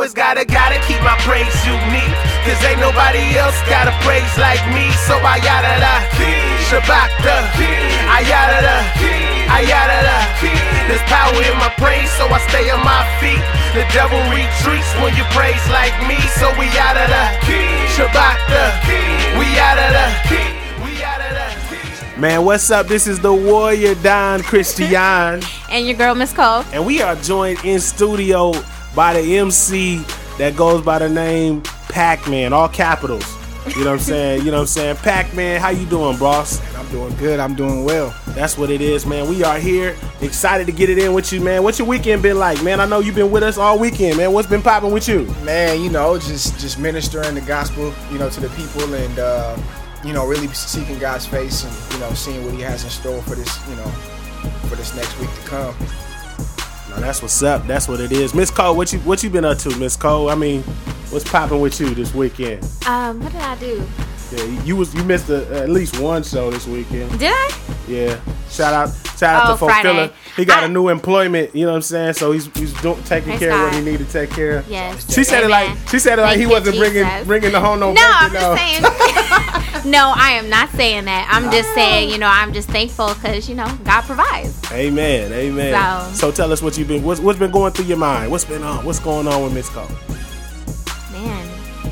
always gotta keep my praise unique. Cause ain't nobody else got a praise like me. So I yada da, Shabbat da, I yada da, I yada da. There's power in my praise, so I stay on my feet. The devil retreats when you praise like me. So we yada da, Shabbat da, we yada da, we yada da. Man, what's up? This is the Warrior Don Christian. And your girl, Miss Cole. And we are joined in studio by the MC that goes by the name Pac-Man, all capitals. You know what I'm saying? You know what I'm saying? Pac-Man, how you doing, boss? I'm doing good. I'm doing well. That's what it is, man. We are here, excited to get it in with you, man. What's your weekend been like, man? I know you've been with us all weekend, man. What's been popping with you? Man, you know, just ministering the gospel, you know, to the people and, you know, really seeking God's face and, you know, seeing what he has in store for this, you know, for this next week to come. Now, that's what's up. That's what it is. Miss Cole, what you been up to, Miss Cole? I mean, what's popping with you this weekend? What did I do? Yeah, you missed at least one show this weekend. Did I? Yeah. Shout out to Fulfiller. He got a new employment, you know what I'm saying? So he's taking care of what he needed to take care of. Yes. She said it like he wasn't bringing the home no bacon. No, I'm just saying. No, I am not saying that. I'm just saying, you know, I'm just thankful because, you know, God provides. Amen. So tell us what's been going through your mind. What's going on with Miss Cole? Man,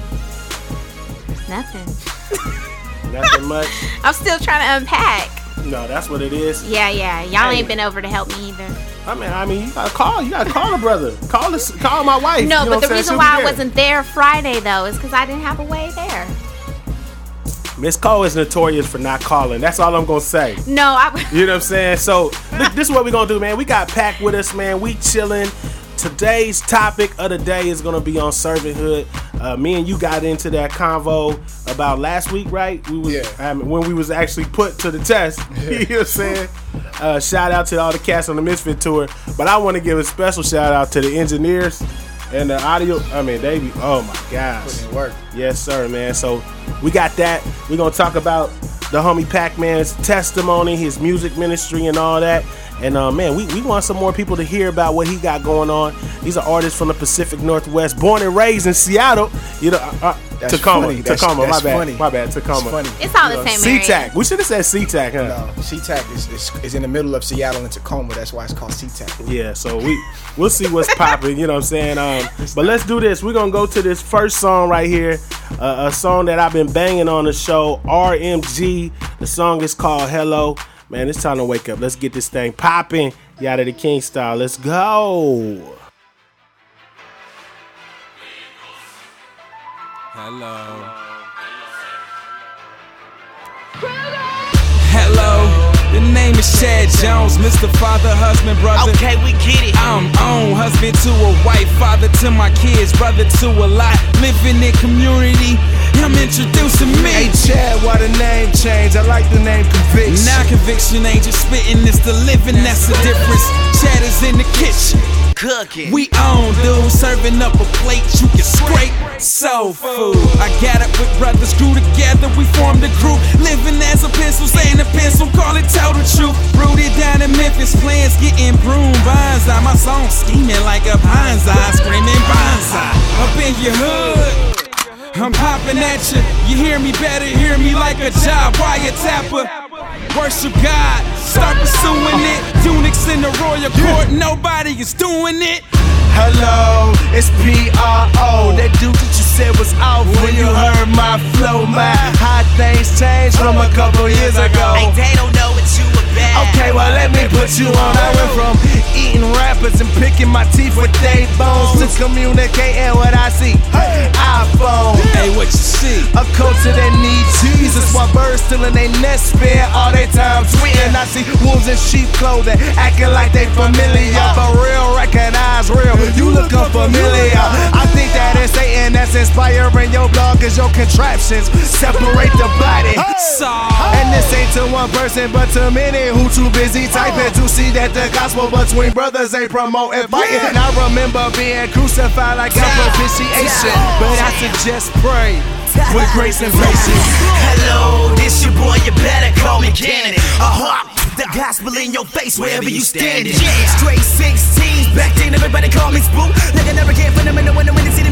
nothing. Nothing much. I'm still trying to unpack. No, that's what it is. Yeah. Y'all ain't been over to help me either. I mean, you gotta call the brother. Call my wife. No, you know but the reason why I wasn't there Friday though is because I didn't have a way there. Miss Cole is notorious for not calling. That's all I'm gonna say. No, you know what I'm saying? So this is what we gonna do, man. We got Pac with us, man. We chilling. Today's topic of the day is going to be on servanthood. Me and you got into that convo about last week, right? When we was actually put to the test. You know what I'm saying? Shout out to all the cats on the Misfit Tour. But I want to give a special shout out to the engineers and the audio. I mean, they be, oh my gosh. Putting in work. Yes, sir, man. So we got that. We're going to talk about the homie Pac-Man's testimony, his music ministry and all that. And man, we want some more people to hear about what he got going on. He's an artist from the Pacific Northwest, born and raised in Seattle. You know, Tacoma. My bad. Tacoma. It's all the same area. SeaTac. We should have said SeaTac, huh? No, SeaTac is in the middle of Seattle and Tacoma. That's why it's called SeaTac. Yeah, so we'll see what's popping. You know what I'm saying? But let's do this. We're gonna go to this first song right here, a song that I've been banging on the show, RMG. The song is called Hello. Man, it's time to wake up. Let's get this thing popping. Yada the King style. Let's go. Hello. The name is Chad Jones, Mr. Father, husband, brother. Okay, we get it. I'm on, husband to a wife, father to my kids, brother to a lot. Living in community, I'm introducing me. Hey Chad, why the name change? I like the name Conviction. Now conviction ain't just spitting, it's the living, that's the difference. Chad is in the kitchen. Cooking. We on, dude, serving up a plate you can scrape. Soul food. I got it with brothers, grew together, we formed a group. Living as a pencil, saying a pencil, call it tell the truth. Rooted down in Memphis, plans getting broom vines. My song scheming like a bonsai, screaming bonsai. Up in your hood, I'm popping at you. You hear me better, hear me like a job wiretaper. Worship God, start pursuing it. Eunuchs in the royal court, nobody is doing it. Hello, it's P.R.O. That dude that you said was off when you heard my flow, man. How things changed from a couple years ago. Hey, they don't know what you about. Okay, well let me put you on. I went from eating rappers and picking my teeth with they bones to communicating what I see. Hey, iPhone. Hey, what you see? A culture that needs Jesus, while birds still in their nest, spend all their time tweeting. I see wolves in sheep clothing, acting like they familiar, but real recognize real. You look unfamiliar. I think that it's Satan that's inspiring your blog, cause your contraptions separate the body. And this ain't to one person, but to many who too busy typing to see that the gospel between brothers ain't promoting fighting. And I remember being crucified like I'm propitiation, but I suggest pray with grace and patience. Hello, this your boy, you better call me Cannon. The gospel in your face wherever you standing. Straight 16s, back then everybody call me Spook. Like I never cared for them in the window when they see the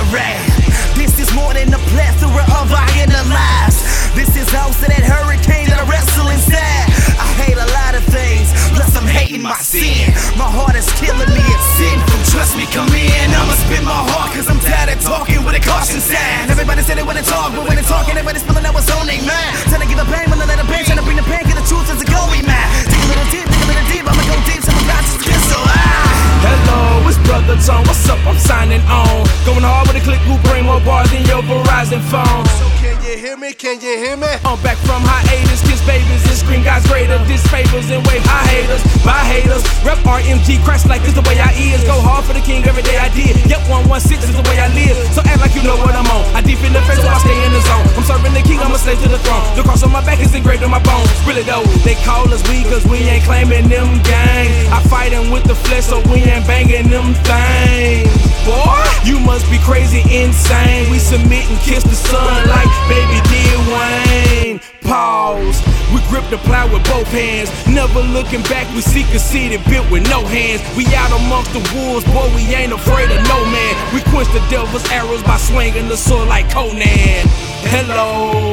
rat. This is more than a plethora of our inner lives. This is also that hurricane that I wrestle inside. I hate a lot of things, plus I'm hating my sin. My heart is killing me, it's sin. Trust me, come in, I'ma spit my heart, cause I'm tired of talking with a caution sign. Everybody say they wanna talk, but when they talking, everybody's spilling out what's on their mind. Trying to give a pain, when I let a pain, trying to bring the pain, get the truth as a going man. Dig a little deep, I'ma go deep, till my glass is clear, so Hello, it's Brother Tone. What's up? I'm signing on. Going hard with a click who bring more bars than your Verizon phone. So can you hear me? Can you hear me? I'm back from hiatus, kiss babies and screen guys greater. Disfavors and way high haters, by haters. Rep RMG, crash like this the way I is. Go hard for the king every day I did. Yep, 116 is the way I live. So act like you know what I'm on. I deep in the face so I stay in the zone. I'm serving the king, I'm a slave to the throne. The cross on my back is engraved on my bones. Really though, they call us weak cause we ain't claiming them gangs. I fight them with the flesh so we ain't banging them things. Boy, you must be crazy insane. We submit and kiss the sun like baby did Wayne. Pause. We grip the plow with both hands. Never looking back, we seek a city built with no hands. We out amongst the wolves, boy, we ain't afraid of no man. We quench the devil's arrows by swinging the sword like Conan. Hello.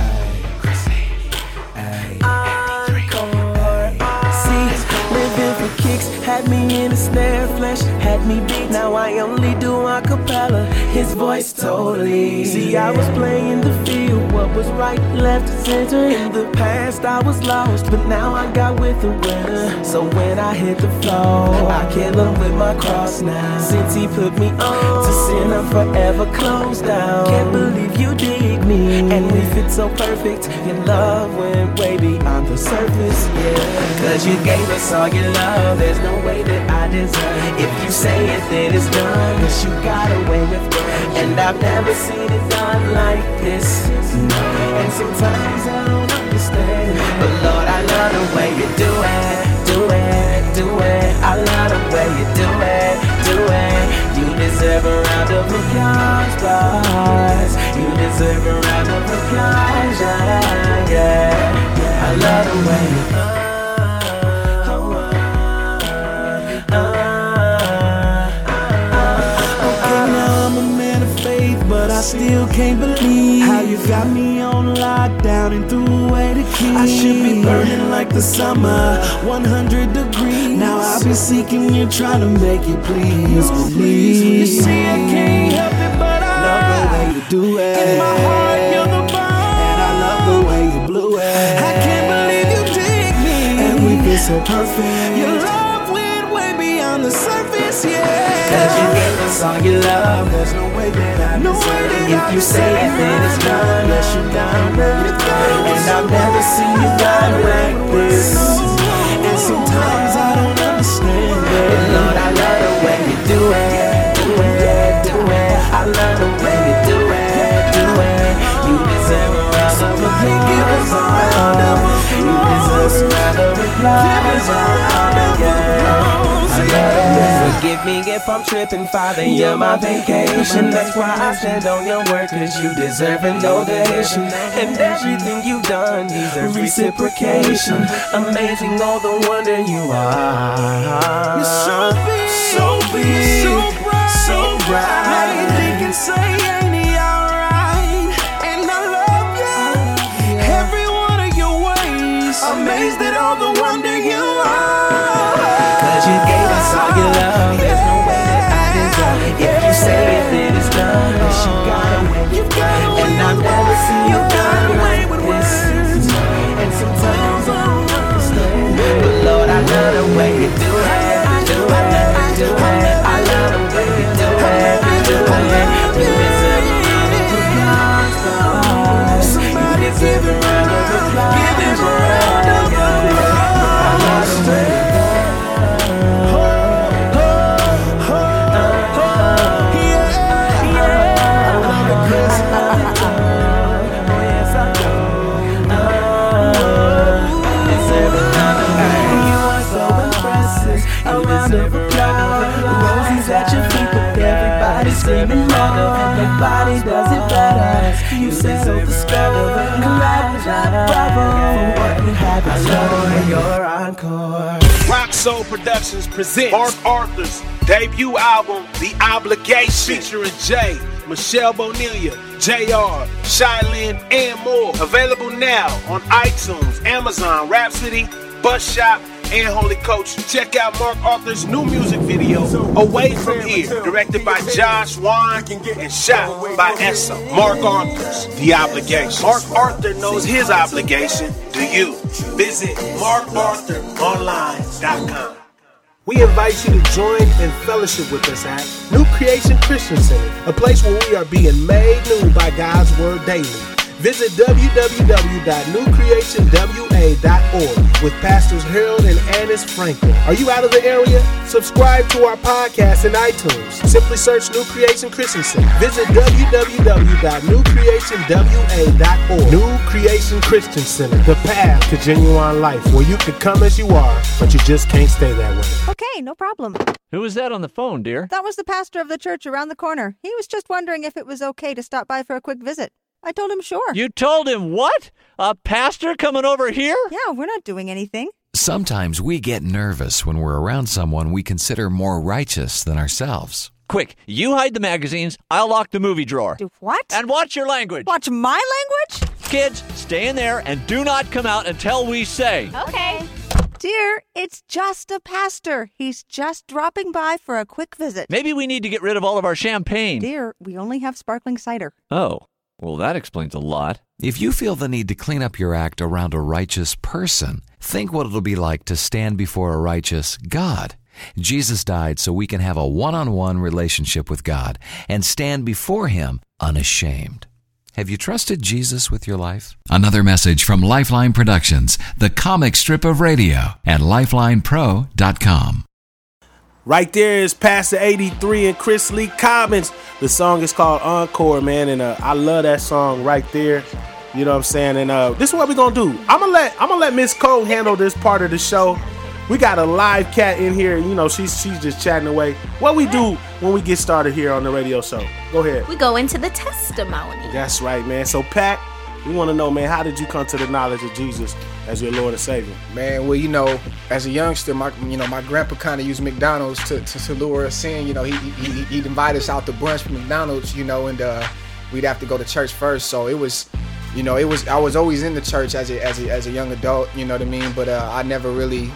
Had me in a snare, flesh had me beat. Now I only do acapella, his voice totally. See, I was playing the field, what was right, left, center. In the past I was lost, but now I got with the winner. So when I hit the floor, I kill him with my cross now. Since he put me on to sin, I'm forever closed down. Can't believe you dig me, and we fit so perfect. Your love went way beyond the surface, yeah. Cause you gave us all your love, there's no way that I deserve. If you say it, then it's done, cause you got away with it. And I've never seen it done like this, no. And sometimes I don't understand, but Lord, I love the way you do it, do it, do it. I love the way you do it, do it. You deserve a round of applause, boys. You deserve a round of applause, yeah, yeah. I love the way you I still can't believe how you got me on lockdown and threw away the key. I should be burning like the summer, 100 degrees. Now I've been seeking you, trying to make it please with me. You see, I can't help it, but I love the way you do it. In my heart, you're the bomb, and I love the way you blew it. I can't believe you dig me, and we feel so perfect. Your love went way beyond the surface, yeah. Cause you gave us all your love, there's no way that I deserve it. If you say it, then it's done, unless you done. And I've never seen you done like this. And sometimes I don't understand it, but Lord, I love the way you do it, do it, do it. I love the way you do it, do it. You deserve a round of applause. You deserve a round of applause. Forgive me if I'm tripping, Father, you're my vacation. That's why I stand on your word, cause you deserve an ovation. And everything you've done deserves reciprocation. Amazing, all the wonder you are. You're so big, so big, so bright, so bright. Now you think and say, ain't he alright? And I love you, every one of your ways. Amazed at all the wonder you are. Cause you gave us all your love, there's no way that I deserve it. If you say it, then it's done, cause you got away with it. And I've never seen you done like this. And sometimes I don't understand, but Lord, I love the way you do it, do it, do it. I love the way you do it, do it. You deserve a round of applause. You deserve a round of applause. Give him a round of applause. I love the way you do it. Roses at your feet, but everybody's screaming louder. Nobody does it better. You settle the score. Bravo for what you have. I love your encore. Rock Soul Productions presents Mark Arthur's debut album, The Obligation, featuring Jay, Michelle Bonilla, JR, Shylin, and more. Available now on iTunes, Amazon, Rhapsody, Bus Shop, and Holy Coach. Check out Mark Arthur's new music video, Away From Here, directed by Josh Wan and shot by Essa. Mark Arthur's The Obligation. Mark Arthur knows his obligation. Do you? Visit markarthuronline.com. We invite you to join and fellowship with us at New Creation Christian Center, a place where we are being made new by God's Word daily. Visit www.newcreationwa.org with Pastors Harold and Annis Franklin. Are you out of the area? Subscribe to our podcast in iTunes. Simply search New Creation Christian Center. Visit www.newcreationwa.org. New Creation Christian Center, the path to genuine life, where you can come as you are, but you just can't stay that way. Okay, no problem. Who was that on the phone, dear? That was the pastor of the church around the corner. He was just wondering if it was okay to stop by for a quick visit. I told him sure. You told him what? A pastor coming over here? Yeah, we're not doing anything. Sometimes we get nervous when we're around someone we consider more righteous than ourselves. Quick, you hide the magazines, I'll lock the movie drawer. Do what? And watch your language. Watch my language? Kids, stay in there and do not come out until we say. Okay. Dear, it's just a pastor. He's just dropping by for a quick visit. Maybe we need to get rid of all of our champagne. Dear, we only have sparkling cider. Oh. Well, that explains a lot. If you feel the need to clean up your act around a righteous person, think what it'll be like to stand before a righteous God. Jesus died so we can have a one-on-one relationship with God and stand before Him unashamed. Have you trusted Jesus with your life? Another message from Lifeline Productions, the comic strip of radio, at lifelinepro.com. Right there is Pastor 83 and Chris Lee Commons. The song is called Encore, man, and I love that song right there. You know what I'm saying? And this is what we're gonna do. I'm gonna let Miss Cole handle this part of the show. We got a live cat in here. You know, she's just chatting away. What we do when we get started here on the radio show? Go ahead. We go into the testimony. That's right, man. So, Pat, we want to know, man, how did you come to the knowledge of Jesus as your Lord and Savior? Man, well, you know, as a youngster, my grandpa kind of used McDonald's to lure us in. You know, he'd invite us out to brunch from McDonald's, you know, and we'd have to go to church first. So it was, you know, I was always in the church as a young adult, you know what I mean? But I never really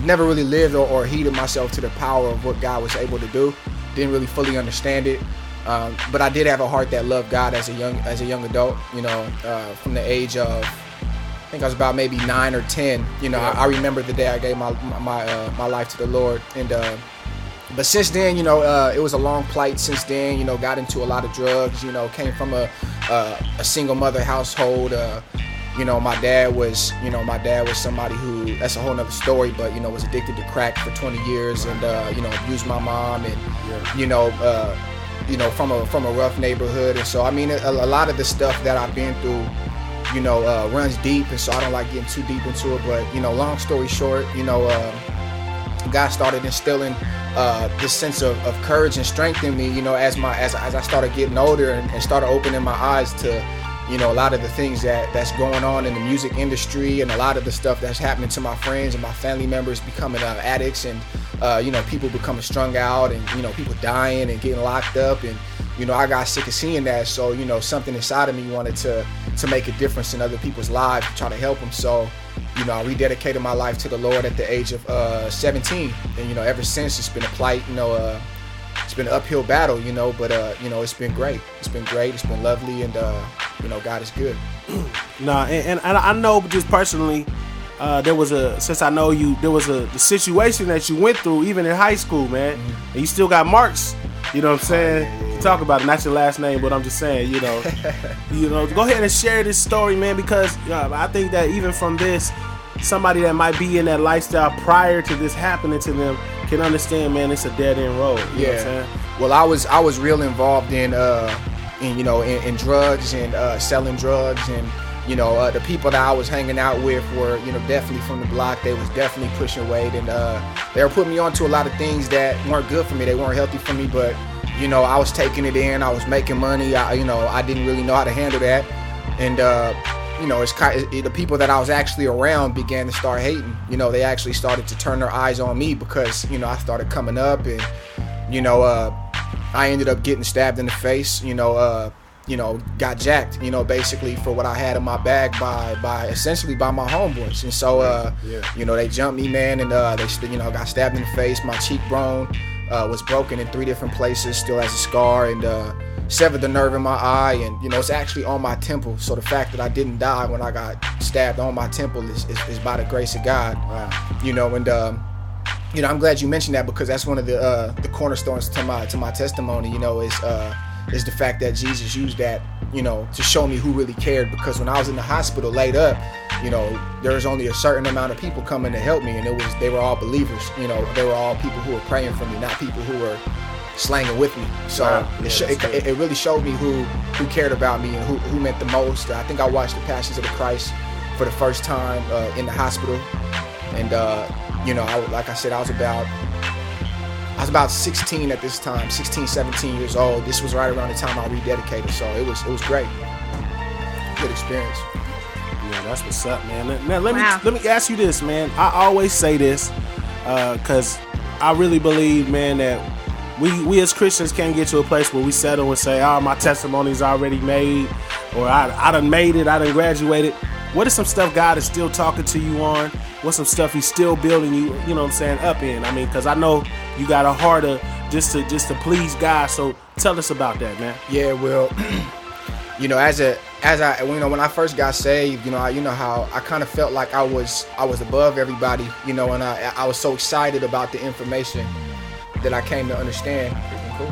lived or heeded myself to the power of what God was able to do. Didn't really fully understand it. But I did have a heart that loved God as a young adult, you know, from the age of, I think I was about maybe 9 or 10. You know, I remember the day I gave my life to the Lord. And but since then, you know, it was a long plight since then. You know, got into a lot of drugs. You know, came from a single mother household. You know, my dad was somebody who, that's a whole nother story, but, you know, was addicted to crack for 20 years and, you know, abused my mom and, you know, from a rough neighborhood. And so, I mean, a lot of the stuff that I've been through, you know, runs deep. And so I don't like getting too deep into it. But, you know, long story short, you know, God started instilling this sense of courage and strength in me, you know, as I started getting older and started opening my eyes to, you know, a lot of the things that's going on in the music industry and a lot of the stuff that's happening to my friends and my family members becoming addicts and, you know, people becoming strung out and, you know, people dying and getting locked up. And, you know, I got sick of seeing that. So, you know, something inside of me wanted to make a difference in other people's lives, to try to help them. So, you know, I rededicated my life to the Lord at the age of 17. And, you know, ever since it's been a plight, you know, it's been an uphill battle, you know, but, you know, it's been great. It's been great. It's been lovely. And, you know, God is good. Nah, and I know just personally, since I know you, there was the situation that you went through even in high school, man. Mm-hmm. And you still got marks, you know what I'm saying? Yeah. Talk about it, not your last name, but I'm just saying, you know, go ahead and share this story, man, because I think that even from this, somebody that might be in that lifestyle prior to this happening to them can understand, man, it's a dead end road. You know what I'm saying? Well, I was real involved in drugs and selling drugs, and you know, the people that I was hanging out with were, you know, definitely from the block. They was definitely pushing weight, and they were putting me onto a lot of things that weren't good for me. They weren't healthy for me, but you know, I was taking it in. I was making money. I didn't really know how to handle that, and you know, the people that I was actually around began to start hating. You know, they actually started to turn their eyes on me because, you know, I started coming up and, you know, I ended up getting stabbed in the face, you know, got jacked, you know, basically for what I had in my bag by essentially by my homeboys. And so, you know, they jumped me, man, and they, you know, got stabbed in the face. My cheekbone was broken in 3 different places, still has a scar, and severed the nerve in my eye, and, you know, it's actually on my temple. So the fact that I didn't die when I got stabbed on my temple is by the grace of God. Wow. You know, and you know, I'm glad you mentioned that, because that's one of the cornerstones to my testimony, you know, is the fact that Jesus used that, you know, to show me who really cared. Because when I was in the hospital laid up, you know, there was only a certain amount of people coming to help me, and they were all believers. You know, they were all people who were praying for me, not people who were slanging with me. So it really showed me who cared about me and who meant the most. I think I watched The Passions of the Christ for the first time in the hospital, and you know, like I said, I was about 16 at this time, 16, 17 years old. This was right around the time I rededicated, so it was great. Good experience. Yeah, that's what's up, man. Now let me ask you this, man. I always say this because I really believe, man, that we as Christians can't get to a place where we settle and say, oh, my testimony's already made, or I done made it, I done graduated. What is some stuff God is still talking to you on? What's some stuff he's still building you, you know what I'm saying, up in? I mean, because I know you got a heart of just to please God. So tell us about that, man. Yeah, well, you know, as I, you know, when I first got saved, you know how I kind of felt like I was above everybody, you know, and I was so excited about the information that I came to understand. Cool.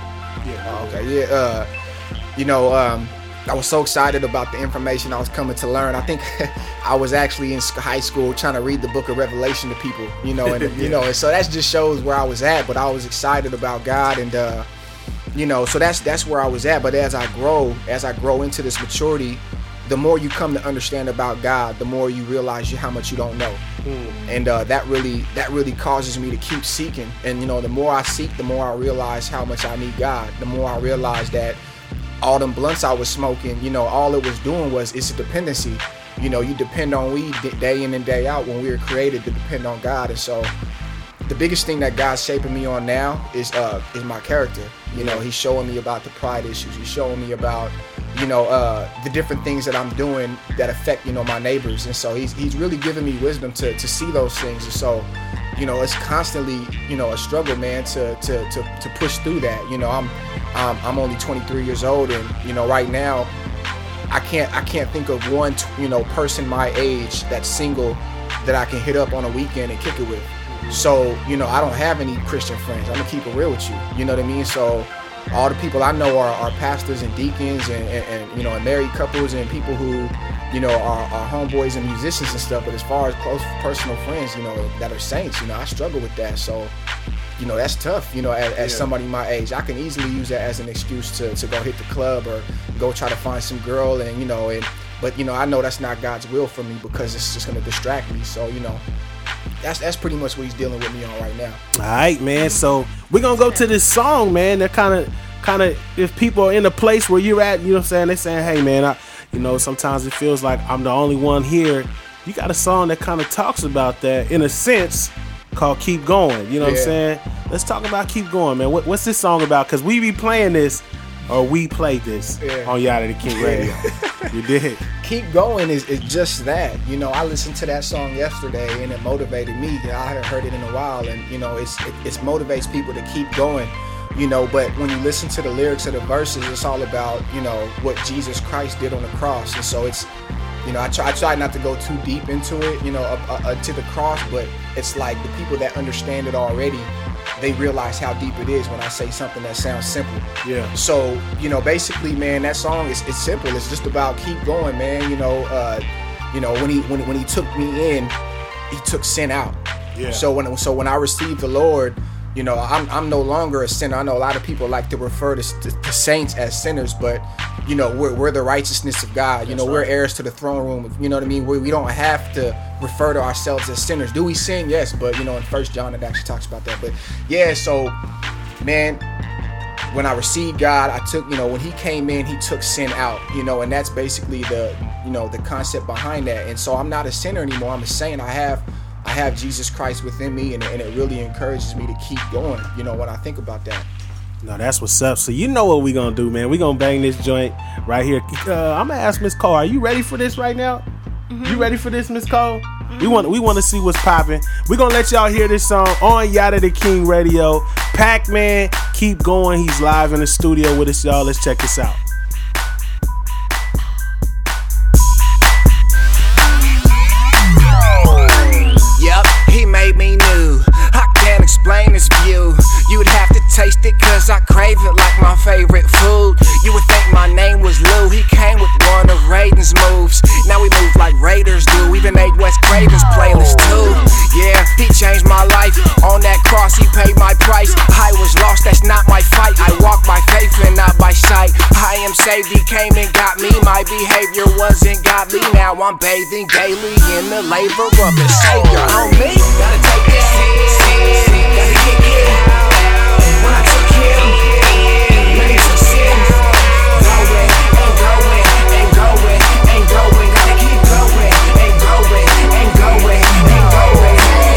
Yeah. Okay. Yeah. You know, I was so excited about the information I was coming to learn. I think I was actually in high school trying to read the book of Revelation to people, you know, and you know, and so that just shows where I was at. But I was excited about God, and you know, so that's where I was at. But as I grow into this maturity, the more you come to understand about God, the more you realize how much you don't know. And that really causes me to keep seeking. And you know, the more I seek, the more I realize how much I need God. The more I realize that all them blunts I was smoking, you know, all it was doing it's a dependency. You know, you depend on weed day in and day out when we were created to depend on God. And so the biggest thing that God's shaping me on now is my character. You know, he's showing me about the pride issues. He's showing me about, you know, the different things that I'm doing that affect, you know, my neighbors. And so he's really giving me wisdom to see those things. And so, you know, it's constantly, you know, a struggle, man, to push through that. You know, I'm only 23 years old, and you know, right now I can't think of one person my age that's single that I can hit up on a weekend and kick it with. So, you know, I don't have any Christian friends. I'm gonna keep it real with you. You know what I mean? So all the people I know are pastors and deacons and you know, and married couples and people who, you know, are homeboys and musicians and stuff. But as far as close personal friends, you know, that are saints, you know, I struggle with that. So, you know, that's tough, you know, as somebody my age. I can easily use that as an excuse to go hit the club or go try to find some girl, and, you know, but, you know, I know that's not God's will for me, because it's just going to distract me. So, you know, that's pretty much what he's dealing with me on right now. All right, man. So we're going to go to this song, man, that kind of, if people are in a place where you're at, you know what I'm saying, they're saying, hey, man, you know, sometimes it feels like I'm the only one here. You got a song that kind of talks about that in a sense, called Keep Going. You know what I'm saying? Let's talk about Keep Going, man. What's this song about? Because we be playing this, or we played this on Yacht of the King Radio. You did. Keep Going is just that. You know, I listened to that song yesterday, and it motivated me. You know, I hadn't heard it in a while, and, you know, it motivates people to keep going. You know, but when you listen to the lyrics of the verses, it's all about, you know, what Jesus Christ did on the cross. And so it's, you know, I try not to go too deep into it, you know, to the cross, but it's like the people that understand it already, they realize how deep it is when I say something that sounds simple. Yeah. So, you know, basically, man, that song is simple. It's just about keep going, man. You know, when he took me in, he took sin out. Yeah. So when I received the Lord, you know, I'm no longer a sinner. I know a lot of people like to refer to saints as sinners, but, you know, we're the righteousness of God. You know, we're heirs to the throne room. You know what I mean? We don't have to refer to ourselves as sinners. Do we sin? Yes, but, you know, in 1 John it actually talks about that. But yeah, so, man, when I received God, I took, when he came in, he took sin out, and that's basically the concept behind that. And so I'm not a sinner anymore. I'm a saint. I have Jesus Christ within me, and it really encourages me to keep going, when I think about that. No, that's what's up. So you know what we gonna do, man. We gonna bang this joint right here. I'm gonna ask Miss Cole, are you ready for this right now? Mm-hmm. You ready for this, Miss Cole? Mm-hmm. We want to see what's popping. We gonna let y'all hear this song on Yada the King Radio. Pac-Man, keep going. He's live in the studio with us, y'all. Let's check this out. Yup, he made me new. I can't explain his view. You'd have to taste it cause I crave it like my favorite food. You would think my name was Lou. He came with one of Raiden's moves. Now we move like Raiders do. Even ate Wes Craven's playlist too. Yeah, he changed my life. On that cross he paid my price. I was lost, that's not my fight. I walk by faith and not by sight. I am saved, he came and got me. My behavior wasn't godly. Now I'm bathing daily in the labor of the Savior. On me, gotta take this sin. Gotta kick it. When I took him, made some sin. Going and going and going and going. Gotta keep going and going and going and going.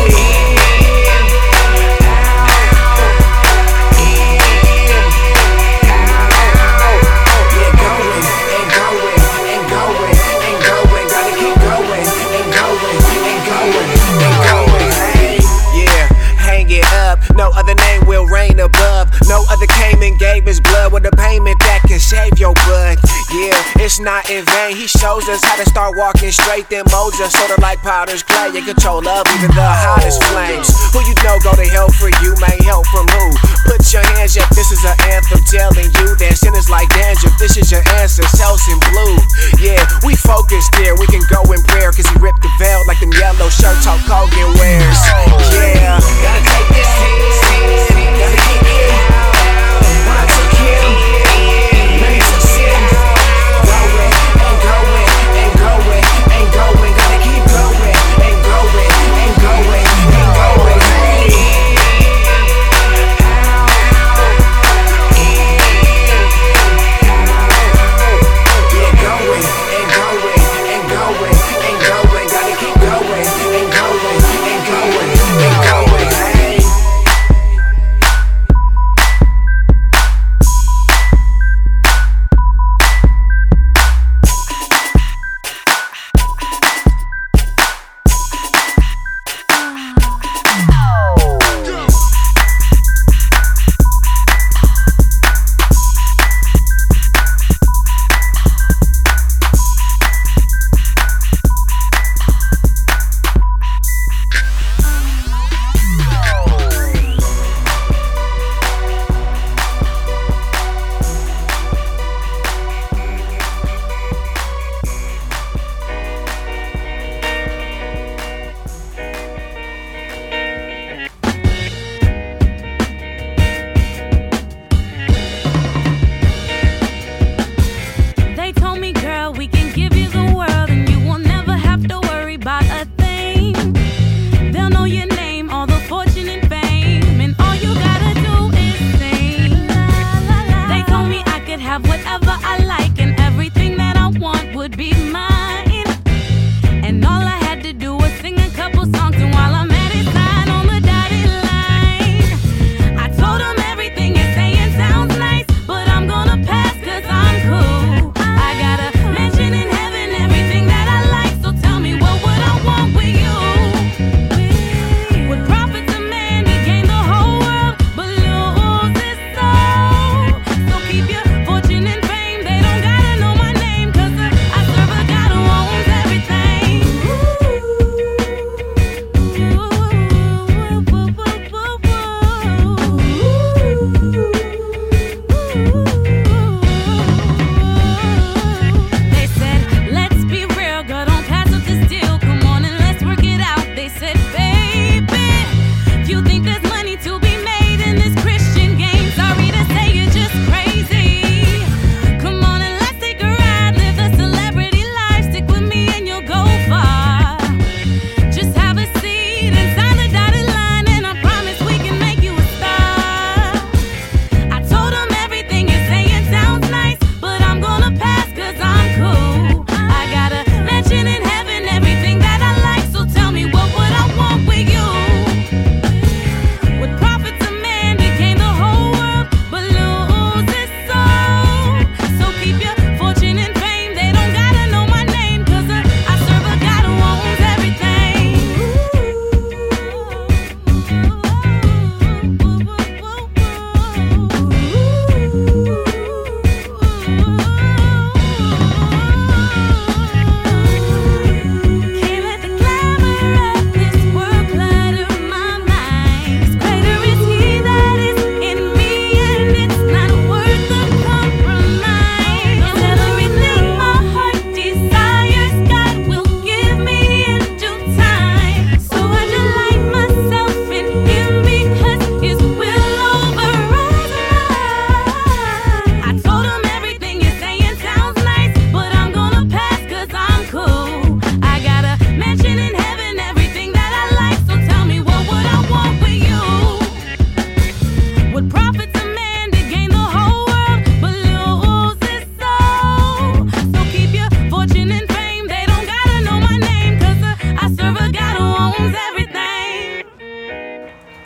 Yeah, going and going and going and going. Gotta keep going and going and going and going. Yeah, hang it up. No other name will reign above. No other came and gave his blood with a payment that can save your blood. Yeah, it's not in vain. He shows us how to start walking straight, then molds us sorta like potter's clay in control of even the hottest flames. Who you know go to hell for you, may help from who? Put your hands up, this is an anthem telling you that sin is like dandruff. This is your answer, cells in blue. Yeah, we focused here, we can go in prayer, cause he ripped the veil like them yellow shirts Hulk Hogan wears. Yeah, gotta take this sin, gotta kick it. When I took him, made some sin. Going and going and going and going. Gotta keep going and going and going and going. Yeah, going and going and going and going. Gotta keep going and going and going and going.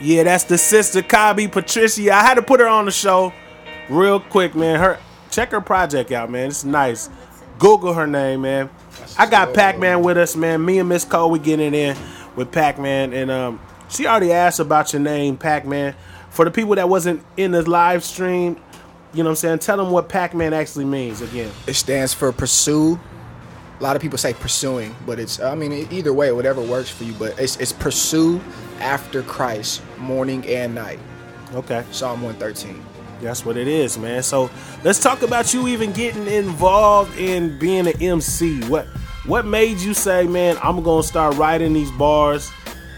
Yeah, that's the sister, Kabi Patricia. I had to put her on the show real quick, man. Check her project out, man. It's nice. Google her name, man. I got Pac-Man with us, man. Me and Miss Cole, we getting in with Pac-Man. And she already asked about your name, Pac-Man. For the people that wasn't in the live stream, you know what I'm saying? Tell them what Pac-Man actually means again. It stands for pursue. A lot of people say pursuing, but it's, I mean, either way, whatever works for you. But it's pursue after Christ, morning and night. Okay. Psalm 113. That's what it is, man. So let's talk about you even getting involved in being an MC. What made you say, man, I'm going to start writing these bars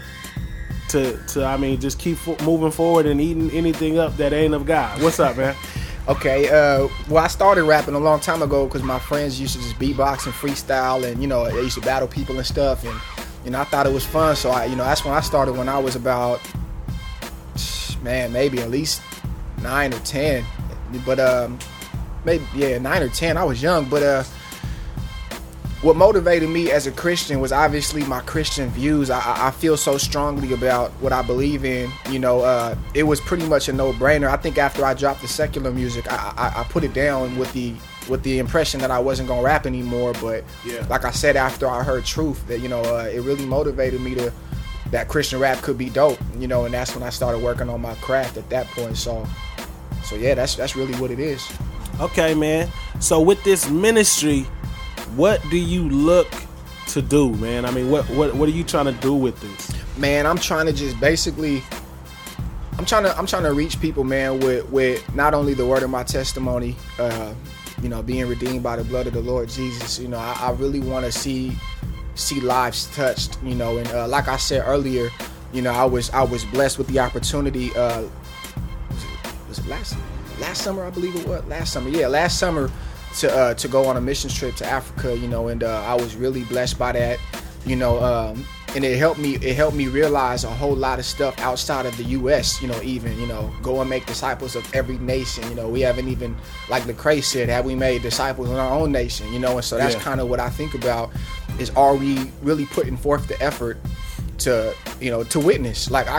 to I mean, just keep moving forward and eating anything up that ain't of God? What's up, man? Okay, well, I started rapping a long time ago because my friends used to just beatbox and freestyle, and, you know, they used to battle people and stuff, and, you know, I thought it was fun, so that's when I started when I was about, man, maybe at least 9 or 10, but, maybe, yeah, 9 or 10, I was young, but, what motivated me as a Christian was obviously my Christian views. I feel so strongly about what I believe in. You know, it was pretty much a no-brainer. I think after I dropped the secular music, I put it down with the impression that I wasn't gonna rap anymore. But yeah, like I said, after I heard truth, that, you know, it really motivated me that Christian rap could be dope. You know, and that's when I started working on my craft at that point. So yeah, that's really what it is. Okay, man. So with this ministry, what do you look to do, man? I mean, what are you trying to do with this? Man, I'm trying to just basically, I'm trying to reach people, man, with not only the word of my testimony, you know, being redeemed by the blood of the Lord Jesus. You know, I really want to see lives touched, you know, and like I said earlier, you know, I was blessed with the opportunity. Was it last summer? I believe it was last summer. Yeah, last summer. To go on a missions trip to Africa, you know, and I was really blessed by that, you know, and it helped me realize a whole lot of stuff outside of the U.S., you know, even, you know, go and make disciples of every nation. You know, we haven't even, like Lecrae said, have we made disciples in our own nation, you know, and so that's kind of what I think about is, are we really putting forth the effort to, you know, to witness? Like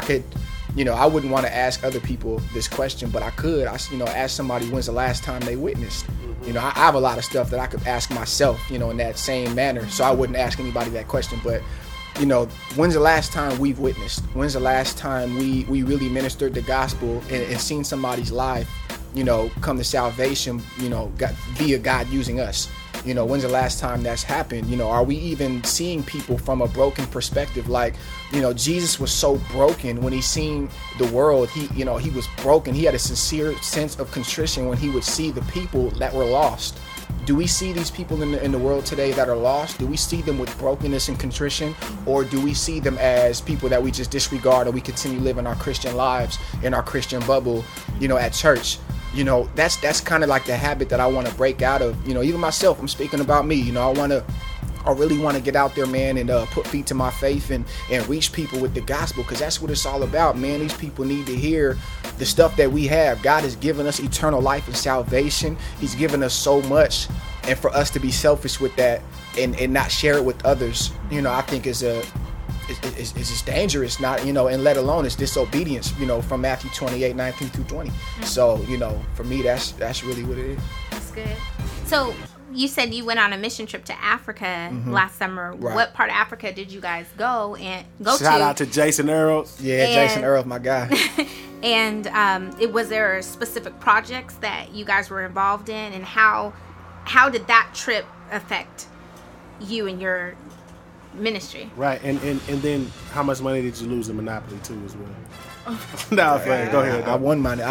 I wouldn't want to ask other people this question, but I could, you know, ask somebody when's the last time they witnessed. You know, I have a lot of stuff that I could ask myself, you know, in that same manner. So I wouldn't ask anybody that question. But, you know, when's the last time we've witnessed? When's the last time we really ministered the gospel and seen somebody's life, you know, come to salvation, you know, via God using us? You know, when's the last time that's happened? You know, are we even seeing people from a broken perspective? Like, you know, Jesus was so broken when he seen the world. He was broken. He had a sincere sense of contrition when he would see the people that were lost. Do we see these people in the world today that are lost? Do we see them with brokenness and contrition? Or do we see them as people that we just disregard and we continue living our Christian lives in our Christian bubble, you know, at church? You know, that's kind of like the habit that I want to break out of. You know, even myself, I'm speaking about me. You know, I really want to get out there, man, and put feet to my faith and reach people with the gospel, because that's what it's all about, man. These people need to hear the stuff that we have. God has given us eternal life and salvation. He's given us so much, and for us to be selfish with that and not share it with others, you know, I think is it's just dangerous, not, you know, and let alone it's disobedience, you know, from Matthew 28:19 through 20. So, you know, for me, that's really what it is. That's good. So you said you went on a mission trip to Africa last summer. Right. What part of Africa did you guys go to? Shout out to Jason Earl. Yeah, Jason Earl, my guy. And was there specific projects that you guys were involved in, and how did that trip affect you and your ministry? Right, and then how much money did you lose in Monopoly too as well? No, go ahead. I won money.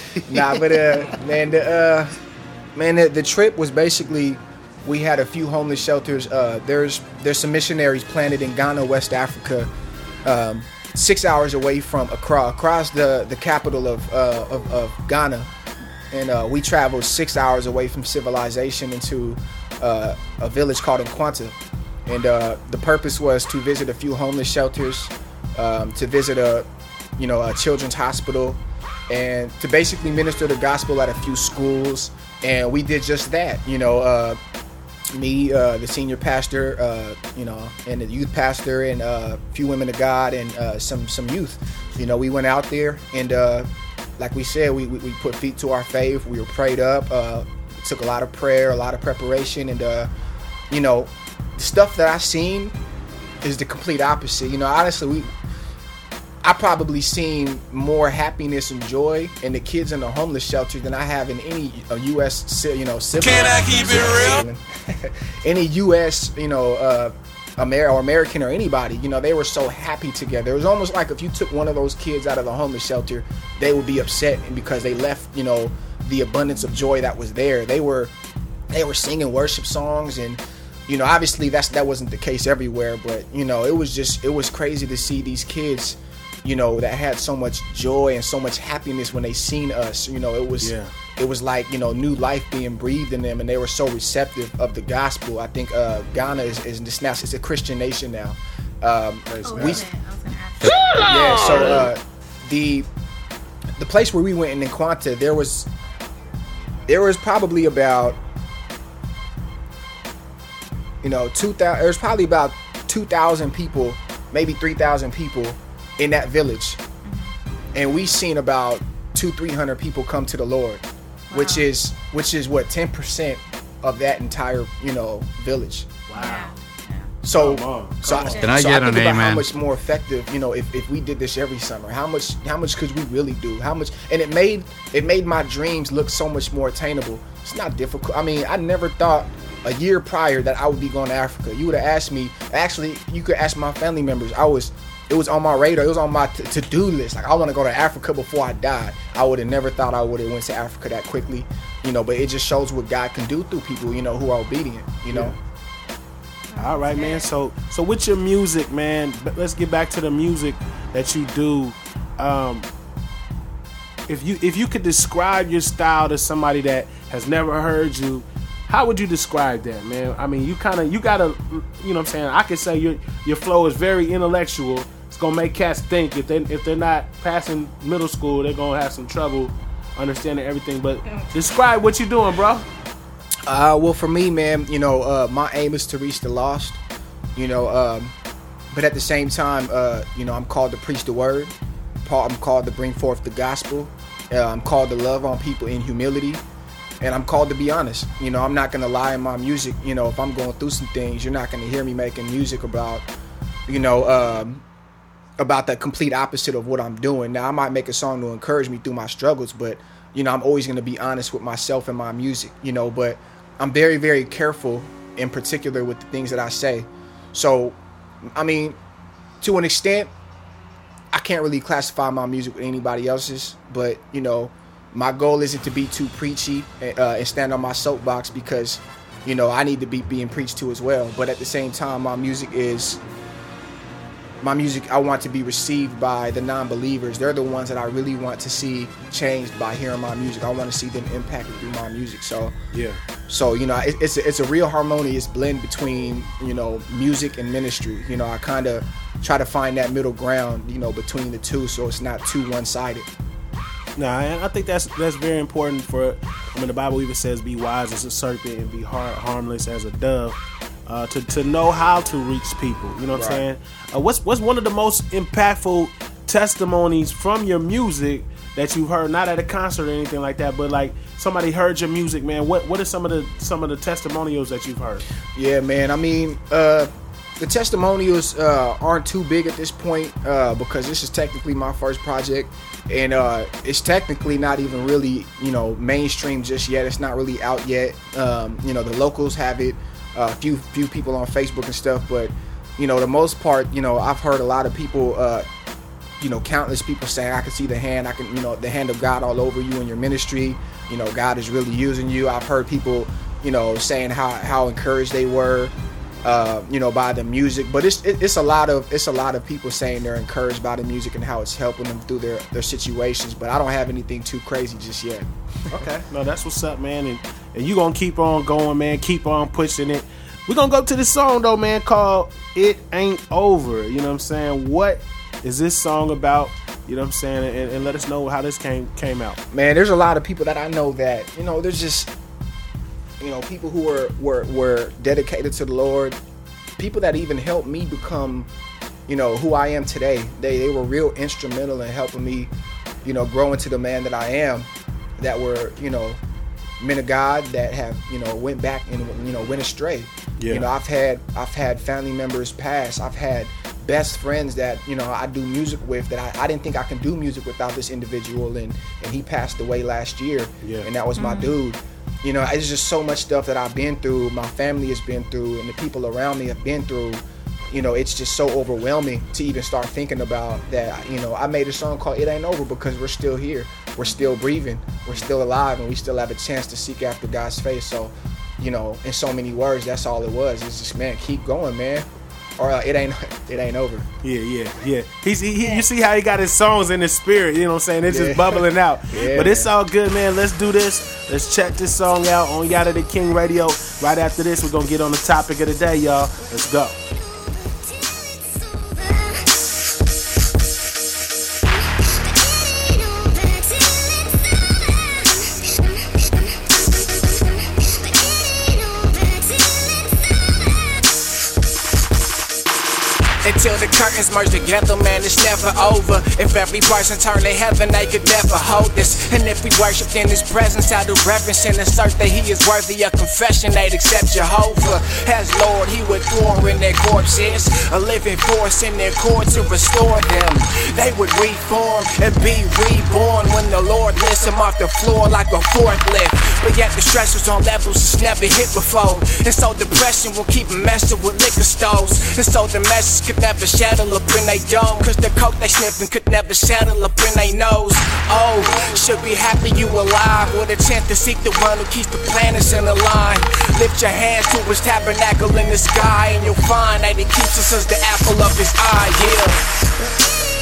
The trip was basically, we had a few homeless shelters. There's some missionaries planted in Ghana, West Africa, 6 hours away from Accra. Accra's the capital of Ghana, and we traveled 6 hours away from civilization into a village called Nkwanta. And the purpose was to visit a few homeless shelters, to visit a children's hospital, and to basically minister the gospel at a few schools. And we did just that. You know, me, the senior pastor, and the youth pastor, and a few women of God, and some youth. You know, we went out there and like we said, we put feet to our faith. We were prayed up. Took a lot of prayer, a lot of preparation, and you know, the stuff that I seen is the complete opposite. You know, honestly, I probably seen more happiness and joy in the kids in the homeless shelter than I have in any U.S. civil. Can I keep it real? Any U.S. American or anybody, you know, they were so happy together. It was almost like if you took one of those kids out of the homeless shelter, they would be upset because they left, you know, the abundance of joy that was there. They were singing worship songs, and you know, obviously that wasn't the case everywhere, but you know, it was crazy to see these kids, you know, that had so much joy and so much happiness when they seen us. You know, it was like, you know, new life being breathed in them, and they were so receptive of the gospel. I think Ghana is just now, it's a Christian nation now. The place where we went in Nkwanta, there was probably about, you know, there was probably about 2,000 people, maybe 3,000 people in that village, and we seen about 200-300 people come to the Lord. Wow. which is what, 10% of that entire, you know, village. Wow. So Can I get an amen? How much more effective, you know, if we did this every summer? How much could we really do? How much? And it made my dreams look so much more attainable. It's not difficult. I mean, I never thought a year prior that I would be going to Africa. You would have asked me. Actually, you could ask my family members. It was on my radar. It was on my to-do list. Like, I want to go to Africa before I die. I would have never thought I would have went to Africa that quickly, you know. But it just shows what God can do through people, you know, who are obedient, you know. All right, man. So with your music, man, let's get back to the music that you do. If you could describe your style to somebody that has never heard you, how would you describe that, man? I mean, you gotta, you know what I'm saying? I could say your flow is very intellectual. It's gonna make cats think. If they're not passing middle school, they're gonna have some trouble understanding everything. But describe what you're doing, bro. Well, for me, man, you know, my aim is to reach the lost, you know, but at the same time, you know, I'm called to preach the word. I'm called to bring forth the gospel. I'm called to love on people in humility, and I'm called to be honest. You know, I'm not going to lie in my music. You know, if I'm going through some things, you're not going to hear me making music about, you know, about the complete opposite of what I'm doing. Now, I might make a song to encourage me through my struggles, but, you know, I'm always going to be honest with myself and my music, you know, but I'm very, very careful in particular with the things that I say. So, I mean, to an extent, I can't really classify my music with anybody else's, but, you know, my goal isn't to be too preachy and stand on my soapbox, because, you know, I need to be being preached to as well. But at the same time, my music, I want to be received by the non-believers. They're the ones that I really want to see changed by hearing my music. I want to see them impacted through my music. So yeah. So, you know, it's a real harmonious blend between, you know, music and ministry. You know, I kind of try to find that middle ground, you know, between the two, so it's not too one-sided. Nah, and I think that's very important the Bible even says, be wise as a serpent and be harmless as a dove. To know how to reach people, you know what I'm saying? What's one of the most impactful testimonies from your music that you've heard, not at a concert or anything like that, but like somebody heard your music, man? What are some of the testimonials that you've heard? Yeah, man. I mean, the testimonials aren't too big at this point because this is technically my first project, and it's technically not even really, you know, mainstream just yet. It's not really out yet. You know, the locals have it. A few people on Facebook and stuff, but, you know, the most part, you know, I've heard a lot of people, you know, countless people saying, I can see the hand of God all over you in your ministry. You know, God is really using you. I've heard people, you know, saying how encouraged they were, you know, by the music. But it's a lot of people saying they're encouraged by the music and how it's helping them through their situations. But I don't have anything too crazy just yet. Okay, no, that's what's up, man, and you gonna keep on going, man. Keep on pushing it. We're gonna go to this song though, man, called "It Ain't Over." You know what I'm saying? What is this song about? You know what I'm saying? And let us know how this came out. Man, there's a lot of people that I know that, you know, there's just, you know, people who were dedicated to the Lord, people that even helped me become who I am today. They were real instrumental in helping me, grow into the man that I am. That were, men of God that have, went back and, went astray. Yeah. I've had family members pass. I've had best friends that, I do music with that I didn't think I can do music without this individual, and he passed away last year. Yeah. And that was my dude. It's just so much stuff that I've been through, my family has been through, and the people around me have been through. It's just so overwhelming to even start thinking about that. I made a song called It Ain't Over because we're still here. We're still breathing. We're still alive, and we still have a chance to seek after God's face. So, in so many words, that's all it was. It's just, man, keep going, man. Or it ain't over. Yeah. You see how he got his songs in his spirit, It's just bubbling out. Yeah, but it's all good, man. Let's do this. Let's check this song out on Yada the King Radio. Right after this, we're gonna get on the topic of the day, y'all. Let's go. Until the curtains merge together, man, it's never over. If every person turned to heaven, they could never hold this. And if we worshiped in his presence out of reverence and assert that he is worthy of confession, they'd accept Jehovah as Lord. He would pour in their corpses a living force in their core to restore them. They would reform and be reborn when the Lord lifts them off the floor like a forklift. But yet the stressors on levels it's never hit before. And so depression will keep messing with liquor stores. And so the message could never settle up in they dome, cause the coke they sniffing could never settle up in they nose. Oh, should be happy you alive, with a chance to seek the one who keeps the planets in a line. Lift your hands to his tabernacle in the sky, and you'll find that he keeps us as the apple of his eye, yeah.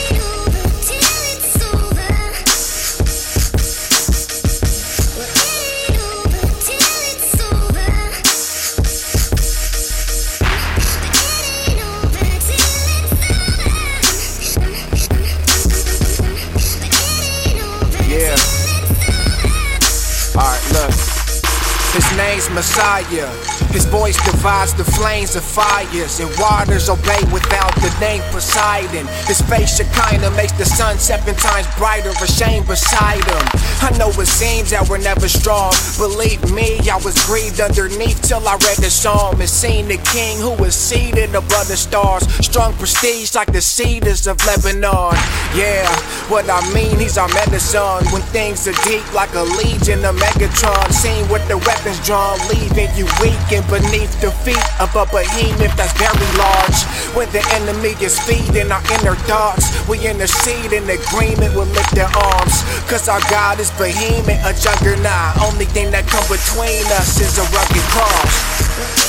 His name's Messiah. His voice divides the flames of fires, and waters obey without the name Poseidon. His face Shekinah makes the sun 7 times brighter, a shame beside him. I know it seems that we're never strong. Believe me, I was grieved underneath till I read the psalm and seen the king who was seated above the stars. Strong prestige like the cedars of Lebanon. Yeah, what I mean, he's our medicine. When things are deep like a legion of Megatron. Seen with the weapons drawn, leaving you weak and beneath the feet of a behemoth that's very large. When the enemy is feeding our inner thoughts, we intercede in agreement, we'll lift their arms. Cause our God is behemoth, a juggernaut. Only thing that come between us is a rugged cross.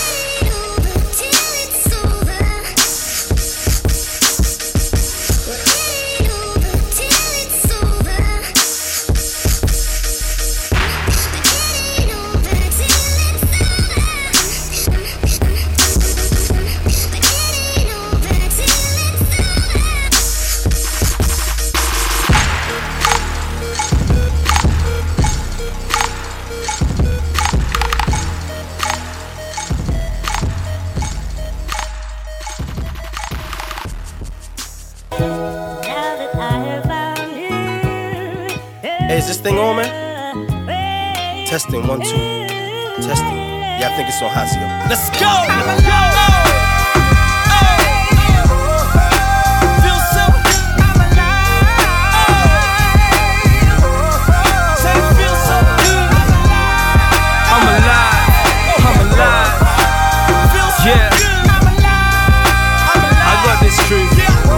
Hey, is this thing on, man? Testing, 1, 2. Testing. Yeah, I think it's on Hasio. Let's go! Let's go! Feel so? I'm alive. Yeah. I love this truth.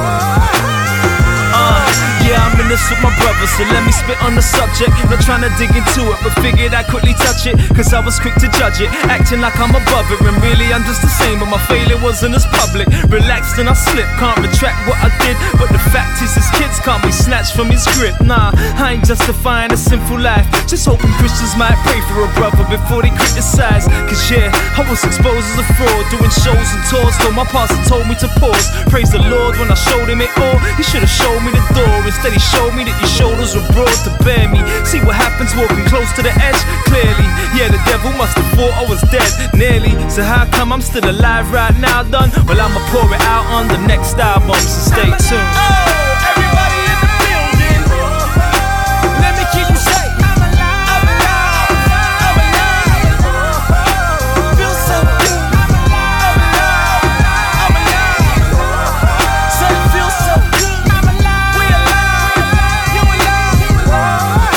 Yeah, I'm in this with my brother, so let me spit on the subject. Not trying to dig into it, but figured I'd quickly touch it, cause I was quick to judge it, acting like I'm above it, when really I'm just the same, but my failure wasn't as public. Relaxed and I slipped, can't retract what I did, but the fact is his kids can't be snatched from his grip. Nah, I ain't justifying a sinful life, just hoping Christians might pray for a brother before they criticize. Cause yeah, I was exposed as a fraud, doing shows and tours, though my pastor told me to pause. Praise the Lord when I showed him it all, he should've showed me the door. Instead he showed me that you showed shoulders were broad to bear me. See what happens walking close to the edge, clearly. Yeah, the devil must have thought I was dead, nearly. So how come I'm still alive right now, done? Well, I'ma pour it out on the next album, so stay tuned. Oh, everybody in the building, let me keep you safe. I'm alive, I'm alive, feel so good. I'm alive, I'm alive, say it feels so good. I'm alive, we alive, you alive.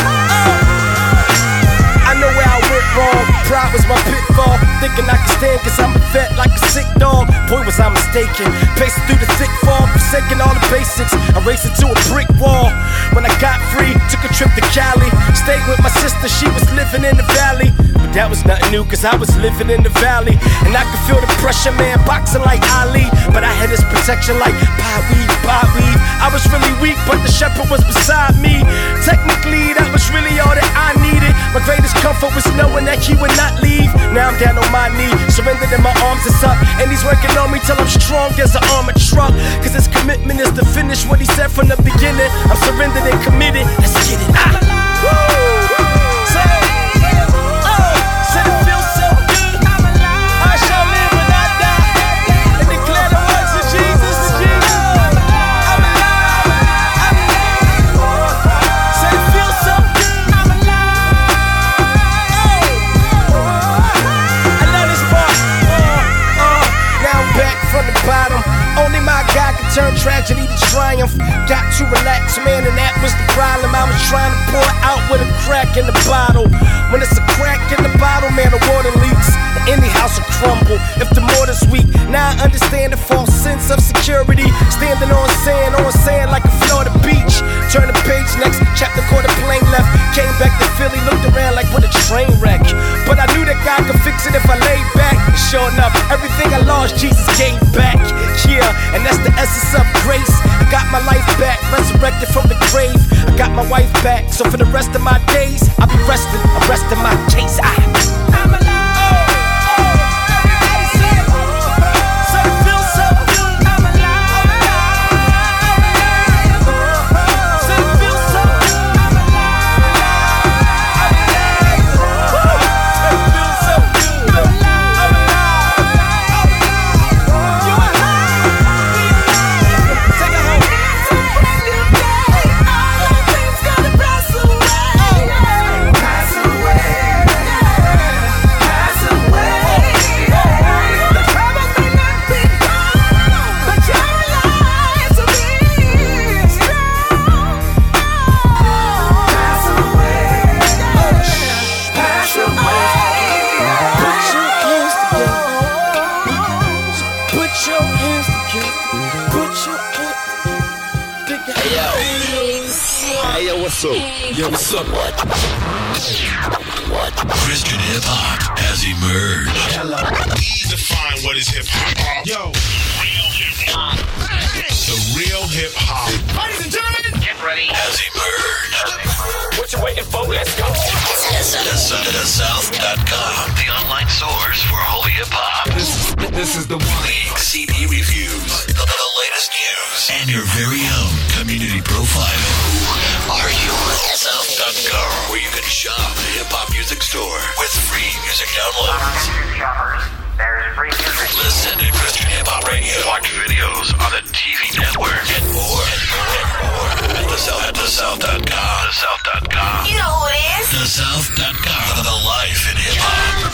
I know where I went wrong, pride was my pitfall. Thinking I could stand cause I'm a vet like a sick dog. Boy was I mistaken, pacing through the thick fog, forsaking all the basics. I raced into a brick wall. When I got free, took a trip to Cali. Stayed with my sister, she was living in the valley. But that was nothing new cause I was living in the valley. And I could feel the pressure, man, boxing like Ali. But I had this protection like pot weave. I was really weak, but the shepherd was beside me. Technically, that was really all that I needed. My greatest comfort was knowing that he would not leave. Now I'm down on my knee, surrendered in my arms is up. And he's working on me till I'm strong as an armored truck. Cause his commitment is to finish what he said from the beginning. I'm surrendered and committed, let's get it. Turn tragedy to triumph. Got to relax, man, and that was the problem. I was trying to pour out with a crack in the bottle. When it's a crack in the bottle, man, the water leaks. And any house will crumble if the mortar's weak. Now I understand the false sense of security. Standing on sand like a Florida beach. Turn the page, next chapter, caught a plane left. Came back to Philly, looked around like what a train wreck. But I knew that God could fix it if I laid back. And sure enough, everything I lost, Jesus gave back. Yeah, and that's the essence of grace. I got my life back, resurrected from the grave. I got my wife back, so for the rest of my days, I'll be resting, I'm resting my case. I'm alive. What's up? What? Christian hip hop has emerged. We define what is hip hop. Yo, real hip hop. The real hip hop. Ladies and gentlemen, get ready. Has emerged. What you waiting for? Let's go. TheSouth.com, the online source for holy hip hop. This is the one. League CD reviews, the latest news, and your very own community profile. Who are you? South.com, where you can shop the hip hop music store with free music downloads. Listen to Christian Hip Hop Radio. Watch videos on the TV network and more. At TheSouth.com. TheSouth.com. You know who it is? TheSouth.com. The life in hip hop.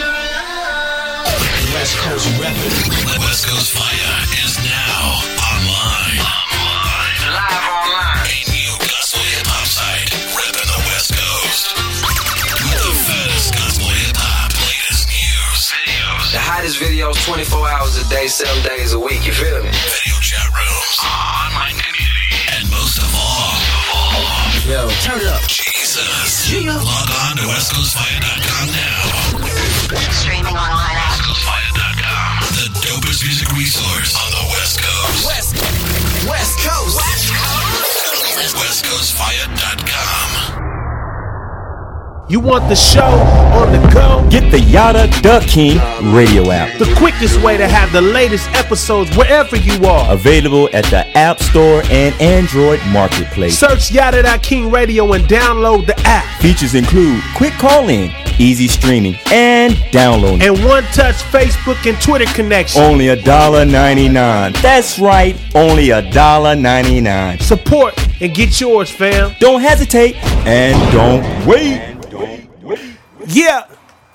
West Coast Reppin'. West Coast Fire is now online. Live online. A new gospel hip hop site repping the West Coast. With the fattest gospel hip hop, latest news, videos, the hottest videos 24 hours a day, 7 days a week. You feel me? Video chat rooms, online community, and most of all, yo, turn it up. Jesus. Log on to WestCoastFire.com now. Streaming online at WestCoastFire.com. The dopest music resource on the West Coast. West Coast. WestCoastFire.com. You want the show on the go? Get the Yada the King radio app. The quickest way to have the latest episodes wherever you are. Available at the App Store and Android Marketplace. Search Yada the King Radio and download the app. Features include quick call-in, easy streaming, and downloading. And one-touch Facebook and Twitter connection. Only $1.99. That's right, only $1.99. Support and get yours, fam. Don't hesitate and don't wait. Yeah.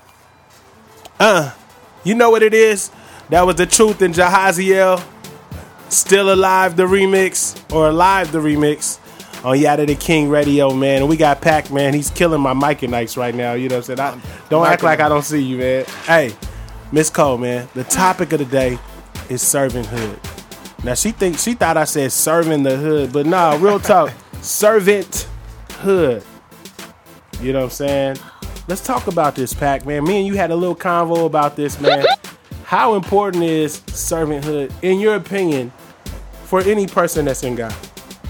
You know what it is? That was The Truth and Jahaziel. Still Alive the remix, or Alive the remix on Yada the King Radio, man. And we got Pac, man. He's killing my Mike and Nikes right now. You know what I'm saying? Don't act like I don't see you, man. Hey, Miss Cole, man. The topic of the day is servanthood. Now she thought I said serving the hood, but nah, real talk, servanthood. You know what I'm saying? Let's talk about this, Pac, man. Me and you had a little convo about this, man. How important is servanthood, in your opinion, for any person that's in God?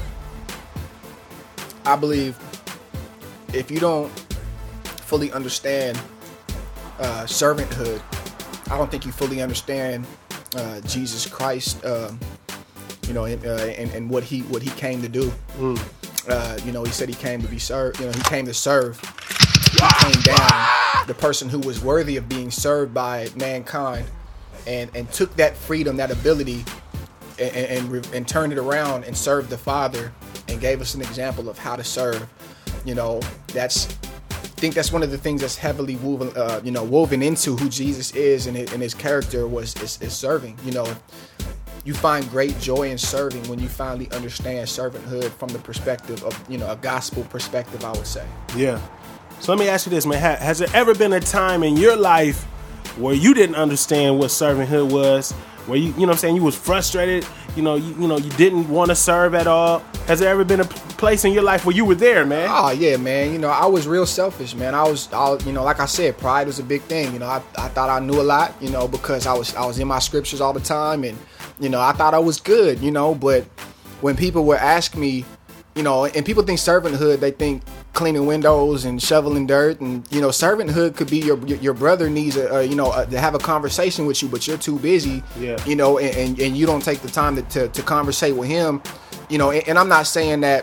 I believe if you don't fully understand servanthood, I don't think you fully understand Jesus Christ, and what he came to do. He said he came to be served. He came to serve. He came down, the person who was worthy of being served by mankind, and took that freedom, that ability, and turned it around and served the Father, and gave us an example of how to serve. I think that's one of the things that's heavily woven into who Jesus is and his character is serving. You find great joy in serving when you finally understand servanthood from the perspective of a gospel perspective, I would say. Yeah. So let me ask you this, man. Has there ever been a time in your life where you didn't understand what servanthood was? Where you know what I'm saying, you was frustrated, you didn't want to serve at all? Has there ever been a place in your life where you were there, man? Oh yeah, man. I was real selfish, man. I like I said, pride was a big thing. I thought I knew a lot, because I was in my scriptures all the time, and I thought I was good, but when people would ask me, and people think servanthood, they think cleaning windows and shoveling dirt, and servanthood could be your brother needs to have a conversation with you, but you're too busy, and you don't take the time to conversate with him, and I'm not saying that's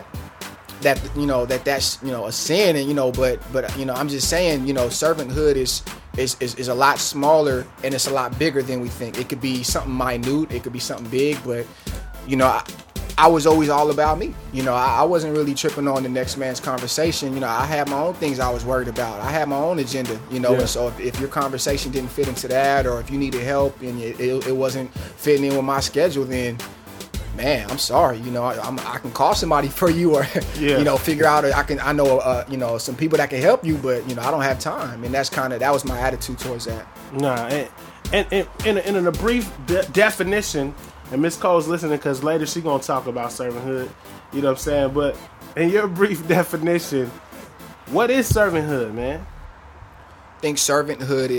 a sin, and but I'm just saying servanthood is a lot smaller, and it's a lot bigger than we think. It could be something minute, it could be something big, but I was always all about me. I wasn't really tripping on the next man's conversation. I had my own things I was worried about. I had my own agenda, and so if your conversation didn't fit into that, or if you needed help and it wasn't fitting in with my schedule, then man, I'm sorry. I can call somebody for you, or figure out. I know some people that can help you, but I don't have time, and that was my attitude towards that. Nah, and in a brief definition. And Miss Cole's listening because later she gonna talk about servanthood. You know what I'm saying? But in your brief definition, what is servanthood, man? I think servanthood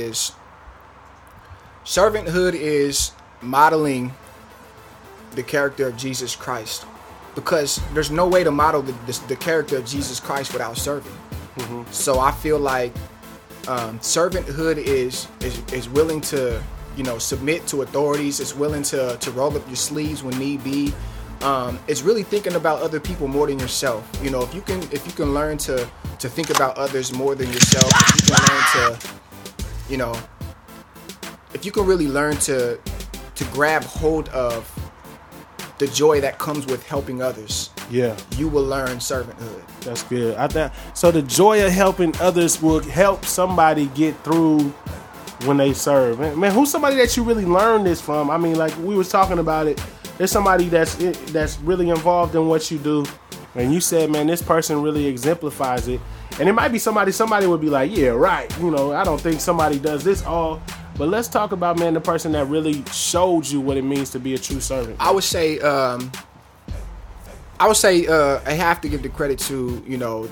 is modeling the character of Jesus Christ, because there's no way to model the character of Jesus Christ without serving. Mm-hmm. So I feel like servanthood is willing to submit to authorities. It's willing to roll up your sleeves when need be. It's really thinking about other people more than yourself. If you can learn to think about others more than yourself, if you can really learn to grab hold of the joy that comes with helping others, you will learn servanthood. That's good. So the joy of helping others will help somebody get through when they serve. Man, who's somebody that you really learned this from? I mean, like we was talking about it, there's somebody that's really involved in what you do, and you said, man, this person really exemplifies it. And it might be somebody would be like, yeah, right, I don't think somebody does this all. But let's talk about, man, the person that really showed you what it means to be a true servant. I would say I have to give the credit to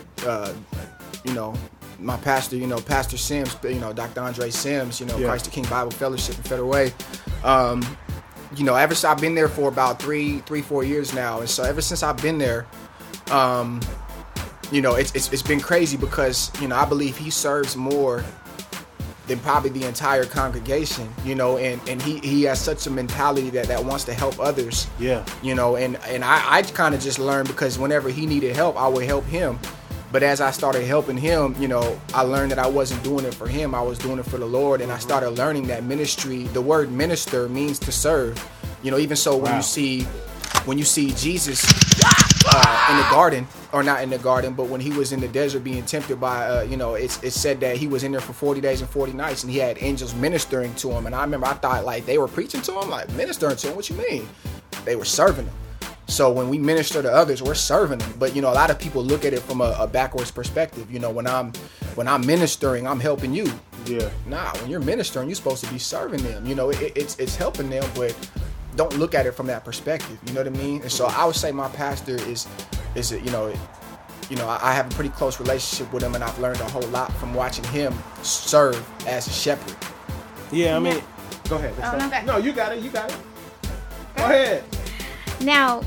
my pastor, Pastor Sims, Dr. Andre Sims, Christ the King Bible Fellowship in Federal Way. Ever since I've been there for about 3-4 years now, and so ever since I've been there, you know, it's been crazy because, you know, I believe he serves more than probably the entire congregation, you know, and he has such a mentality that wants to help others. Yeah. You know, and I kind of just learned because whenever he needed help, I would help him. But as I started helping him, you know, I learned that I wasn't doing it for him. I was doing it for the Lord. And I started learning that ministry, the word minister means to serve. You know, even so when you see Jesus in the garden, or not in the garden, but when he was in the desert being tempted by, you know, it's said that he was in there for 40 days and 40 nights and he had angels ministering to him. And I remember I thought like they were preaching to him, like ministering to him. What you mean? They were serving him. So when we minister to others, we're serving them. But, you know, a lot of people look at it from a backwards perspective. You know, when I'm ministering, I'm helping you. Yeah. Nah, when you're ministering, you're supposed to be serving them. You know, it's helping them, but don't look at it from that perspective. You know what I mean? And so I would say my pastor is you know, I have a pretty close relationship with him, and I've learned a whole lot from watching him serve as a shepherd. Yeah, I mean, go ahead. No, you got it. You got it. Go ahead. Now,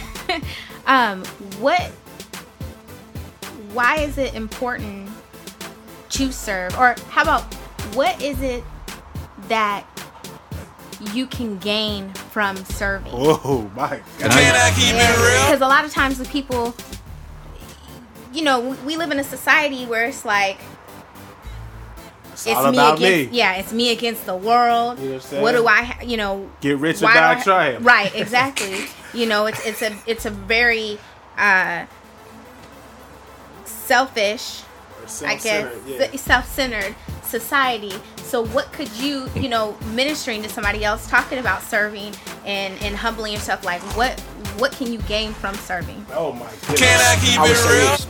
why is it important to serve? Or how about, what is it that you can gain from serving? Oh my God. Because a lot of times the people, you know, we live in a society where it's like, it's all about me. Yeah, it's me against the world. You know what I'm saying? What do I, you know? Get rich or die trying. Right, exactly. You know, it's a very selfish, I guess, self-centered society. So what could you know, ministering to somebody else, talking about serving and humbling yourself, like what can you gain from serving? Oh my goodness. Can I keep it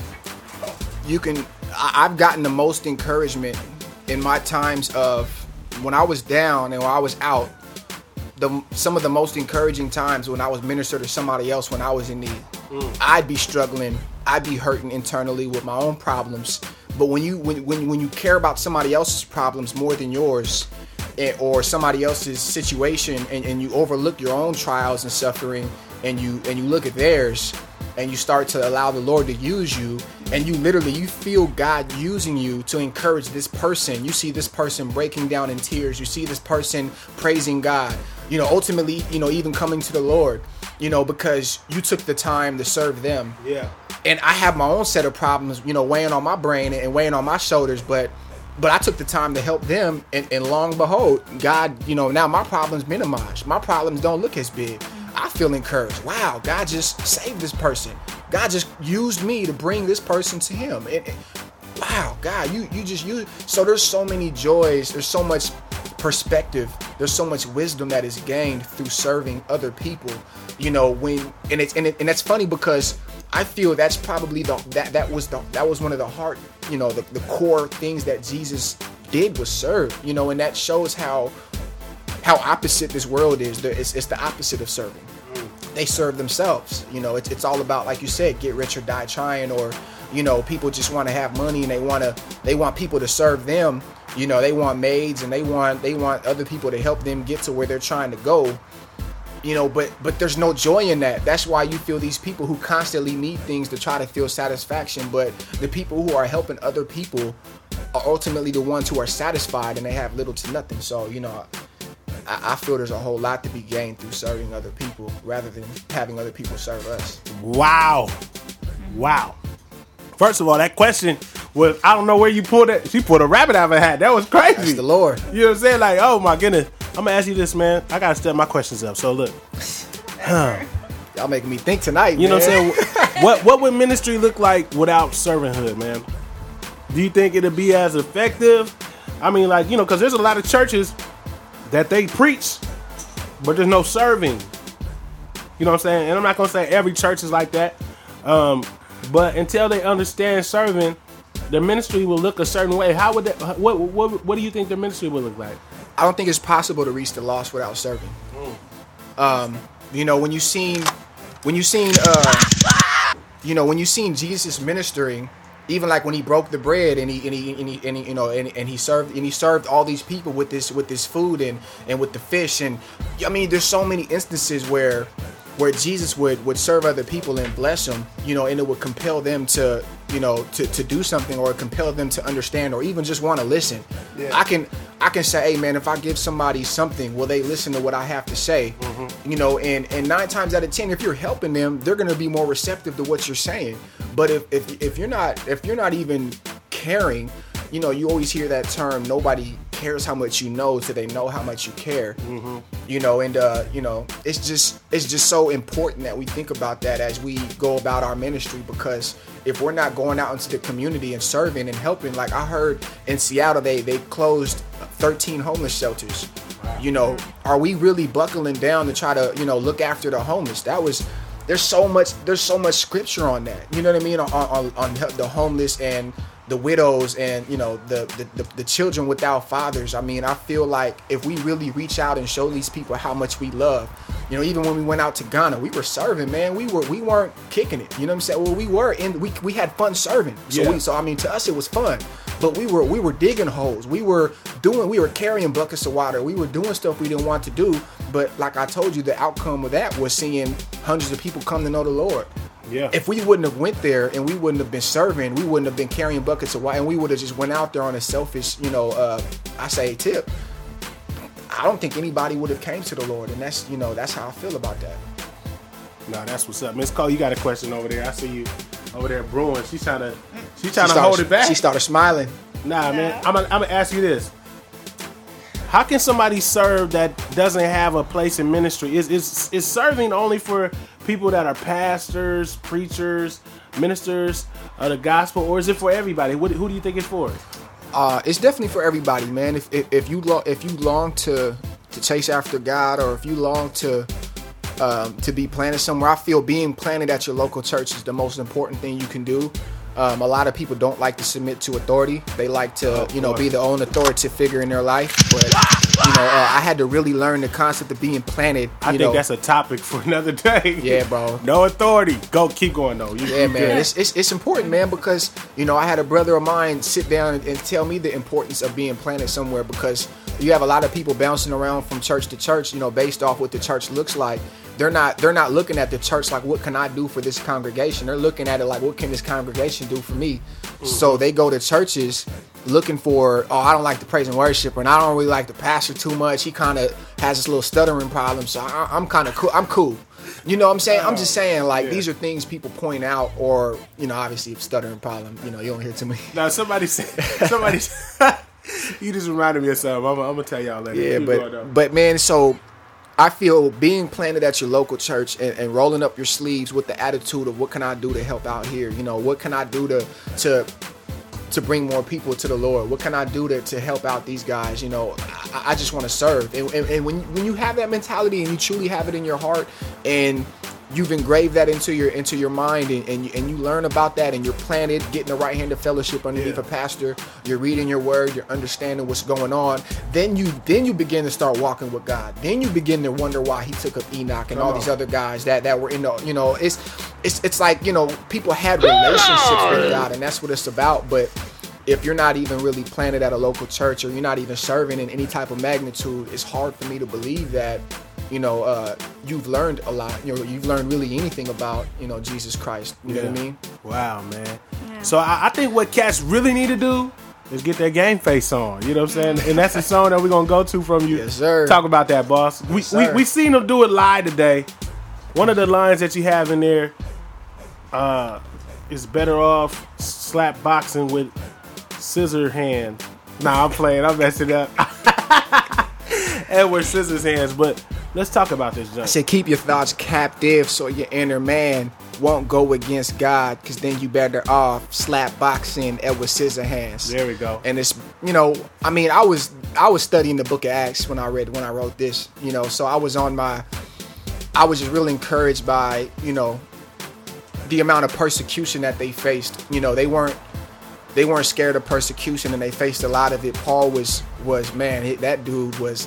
real? I've gotten the most encouragement in my times of when I was down and when I was out. Some of the most encouraging times when I was ministered to somebody else when I was in need. I'd be struggling, I'd be hurting internally with my own problems. But when you care about somebody else's problems more than yours, or somebody else's situation, and you overlook your own trials and suffering, and you look at theirs, and you start to allow the Lord to use you, and you feel God using you to encourage this person. You see this person breaking down in tears. You see this person praising God. You know, ultimately, you know, even coming to the Lord, you know, because you took the time to serve them. Yeah. And I have my own set of problems, you know, weighing on my brain and weighing on my shoulders, but I took the time to help them, and long behold, God, you know, now my problems minimized. My problems don't look as big. I feel encouraged. Wow, God just saved this person. God just used me to bring this person to him. Wow, God, you just use. So there's so many joys. There's so much perspective. There's so much wisdom that is gained through serving other people. You know, and that's funny because I feel that's probably that was one of the heart, you know, the core things that Jesus did was serve. You know, and that shows how opposite this world is. It's the opposite of serving. They serve themselves. You know, it's all about, like you said, get rich or die trying, or, you know, people just want to have money and they want people to serve them. You know, they want maids and they want other people to help them get to where they're trying to go. You know, but there's no joy in that. That's why you feel these people who constantly need things to try to feel satisfaction. But the people who are helping other people are ultimately the ones who are satisfied, and they have little to nothing. So, you know, I feel there's a whole lot to be gained through serving other people rather than having other people serve us. Wow. First of all, that question was, I don't know where you pulled it. She pulled a rabbit out of her hat. That was crazy. That's the Lord. You know what I'm saying? Like, oh my goodness. I'm going to ask you this, man. I got to step my questions up. So look. Y'all making me think tonight, you know man. what I'm saying? What would ministry look like without servanthood, man? Do you think it'll be as effective? I mean, like, you know, because there's a lot of churches that they preach, but there's no serving. You know what I'm saying? And I'm not going to say every church is like that. But until they understand serving, their ministry will look a certain way. How would that? What do you think their ministry will look like? I don't think it's possible to reach the lost without serving. You know, when you seen Jesus ministering, even like when he broke the bread and he served all these people with this food and with the fish, and I mean, there's so many instances where where Jesus would serve other people and bless them, you know, and it would compel them to, you know, to do something, or compel them to understand, or even just want to listen. Yeah. I can say, hey man, if I give somebody something, will they listen to what I have to say? You know, and 9 times out of 10, if you're helping them, they're going to be more receptive to what you're saying. But if you're not even caring, you know, you always hear that term, nobody cares how much you know till they know how much you care. You know, and you know, it's just so important that we think about that as we go about our ministry, because if we're not going out into the community and serving and helping, like I heard in Seattle, they closed 13 homeless shelters. You know, are we really buckling down to try to, you know, look after the homeless? There's so much scripture on that. You know what I mean? On the homeless and the widows and, you know, the children without fathers. I mean, I feel like if we really reach out and show these people how much we love, you know, even when we went out to Ghana, we were serving, man. We weren't kicking it. You know what I'm saying? Well, we were, and we had fun serving. So I mean, to us it was fun. But we were digging holes. We were carrying buckets of water. We were doing stuff we didn't want to do. But like I told you, the outcome of that was seeing hundreds of people come to know the Lord. Yeah. If we wouldn't have went there and we wouldn't have been serving, we wouldn't have been carrying buckets of water, and we would have just went out there on a selfish, you know, I say tip, I don't think anybody would have came to the Lord. And that's, you know, that's how I feel about that. No, that's what's up. Miss Cole, you got a question over there. I see you over there brewing. She's trying to hold it back. She started smiling. Nah, man. I'm gonna ask you this. How can somebody serve that doesn't have a place in ministry? Is serving only for people that are pastors, preachers, ministers of the gospel, or is it for everybody? Who do you think it's for? It's definitely for everybody, man. If you long to chase after God, or if you long to be planted somewhere, I feel being planted at your local church is the most important thing you can do. A lot of people don't like to submit to authority. They like to, be the own authoritative figure in their life. But, I had to really learn the concept of being planted. I think that's a topic for another day. Yeah, bro. No authority. Keep going, though. Yeah, man. It's important, man, because, I had a brother of mine sit down and tell me the importance of being planted somewhere, because you have a lot of people bouncing around from church to church, based off what the church looks like. They're not looking at the church like, what can I do for this congregation? They're looking at it like, what can this congregation do for me? Mm-hmm. So they go to churches looking for, I don't like the praise and worship, and I don't really like the pastor too much. He kind of has this little stuttering problem, so I'm kind of cool. I'm cool. You know what I'm saying? I'm just saying, these are things people point out, or, obviously, if stuttering problem, you don't hear too many. Now, somebody you just reminded me of something. I'm going to tell y'all later. Yeah, but man, so I feel being planted at your local church and rolling up your sleeves with the attitude of, what can I do to help out here? What can I do to bring more people to the Lord? What can I do to help out these guys? I just want to serve. And when you have that mentality and you truly have it in your heart, and you've engraved that into your mind, and you learn about that, and you're planted, getting the right hand of fellowship underneath a pastor, you're reading your word, you're understanding what's going on, then you begin to start walking with God. Then you begin to wonder why he took up Enoch and all these other guys that were in the, it's like, people had relationships with God, and that's what it's about. But if you're not even really planted at a local church, or you're not even serving in any type of magnitude, it's hard for me to believe that you've learned a lot. You've learned really anything about, Jesus Christ. You know what I mean? Wow, man. Yeah. So I think what cats really need to do is get their game face on. You know what I'm saying? And that's the song that we're going to go to from you. Yes, sir. Talk about that, boss. We seen them do it live today. One of the lines that you have in there is better off slap boxing with scissor hand. Nah, I'm playing. I'm messing up. Edward Scissorhands, but let's talk about this junk. I said keep your thoughts captive so your inner man won't go against God, because then you better off slap boxing Edward Scissorhands. There we go. And it's, I was studying the book of Acts when I wrote this, so I was just really encouraged by, the amount of persecution that they faced. They weren't scared of persecution, and they faced a lot of it. Paul was man, that dude was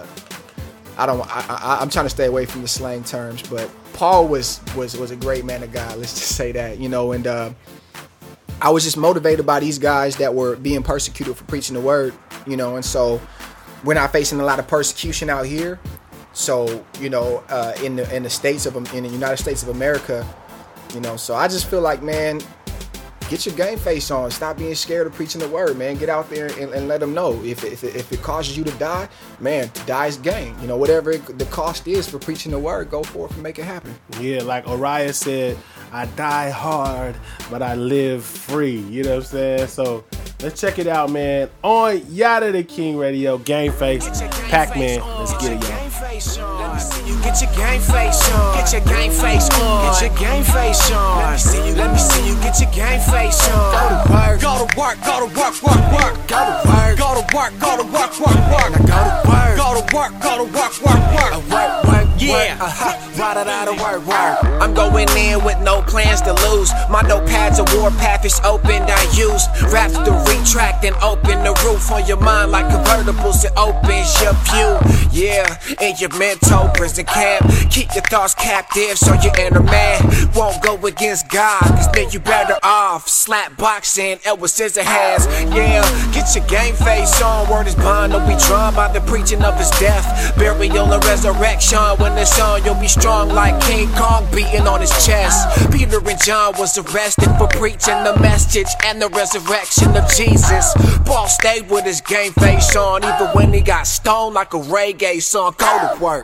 I'm trying to stay away from the slang terms, but Paul was a great man of God, let's just say that, and I was just motivated by these guys that were being persecuted for preaching the word, and so we're not facing a lot of persecution out here. So, you know, in the United States of America, you know, so I just feel like, man, get your game face on. Stop being scared of preaching the word, man. Get out there and let them know. If it causes you to die, man, to die is gain. You know, whatever the cost is for preaching the word, go forth and make it happen. Yeah, like Uriah said, I die hard, but I live free. You know what I'm saying? So let's check it out, man. On Yada the King Radio, Game Face, Pac-Man. Let's get it, y'all. Let me see you get your game face on. Get your game face on. Get your game face on. Let me see you get your game face on. Go to work. Go to work. Go to work. Work. Go to work. Go to work. Go to work. Work. Now go to work. Go to work. Go to work. Work. Yeah. Right out of work. I'm going in with no plans to lose. My notepad's a warpath is opened. I use raps to retract and open the roof on your mind like convertibles. It opens your view. Yeah, in your mental prison camp. Keep your thoughts captive so your inner man won't go against God. Cause then you better off slap boxing Edward Scissorhands. Yeah, get your game face on. Word is bond, don't be drawn by the preaching of his death, burial and resurrection. When it's on, you'll be strong like King Kong beating on his chest. Peter and John was arrested for preaching the message and the resurrection of Jesus. Paul stayed with his game face on, even when he got stoned like a reggae song. Go to work.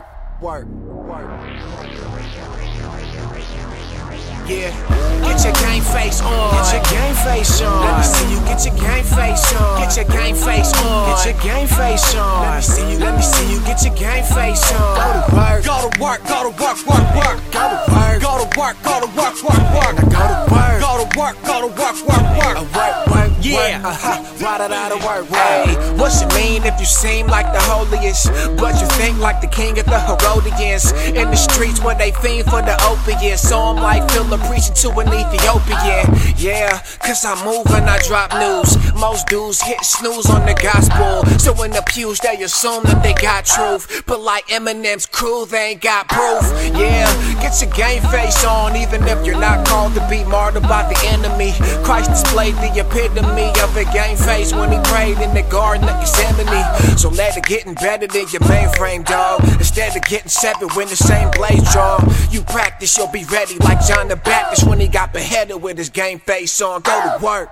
Yeah, get your game face on. Get your game face on. Let me see you get your game face on. Get your game face on. Get your game face on. Let me see you get your game face on. Go to work. Go to work. Go to work. Work. Go to work. Go to work. Go to work. Work. Now go to work. Go to work. Go to work. Work. Yeah. Right out of work. Hey, what's it mean if you seem like the holiest, but you think like the king of the Herodians? In the streets where they fiend for the opiates, so I'm like Philip preaching to an Ethiopian. Yeah, cause I move and I drop news. Most dudes hit snooze on the gospel, so in the pews they assume that they got truth, but like Eminem's crew, they ain't got proof. Yeah, get your game face on, even if you're not called to be martyred by the enemy. Christ displayed the epitome of a game face when he prayed in the Garden of Gethsemane. So let it get embedded in your mainframe, dog. Instead of getting severed when the same blades draw, you practice, you'll be ready like John the Baptist when he got beheaded with his game face on. Go to work.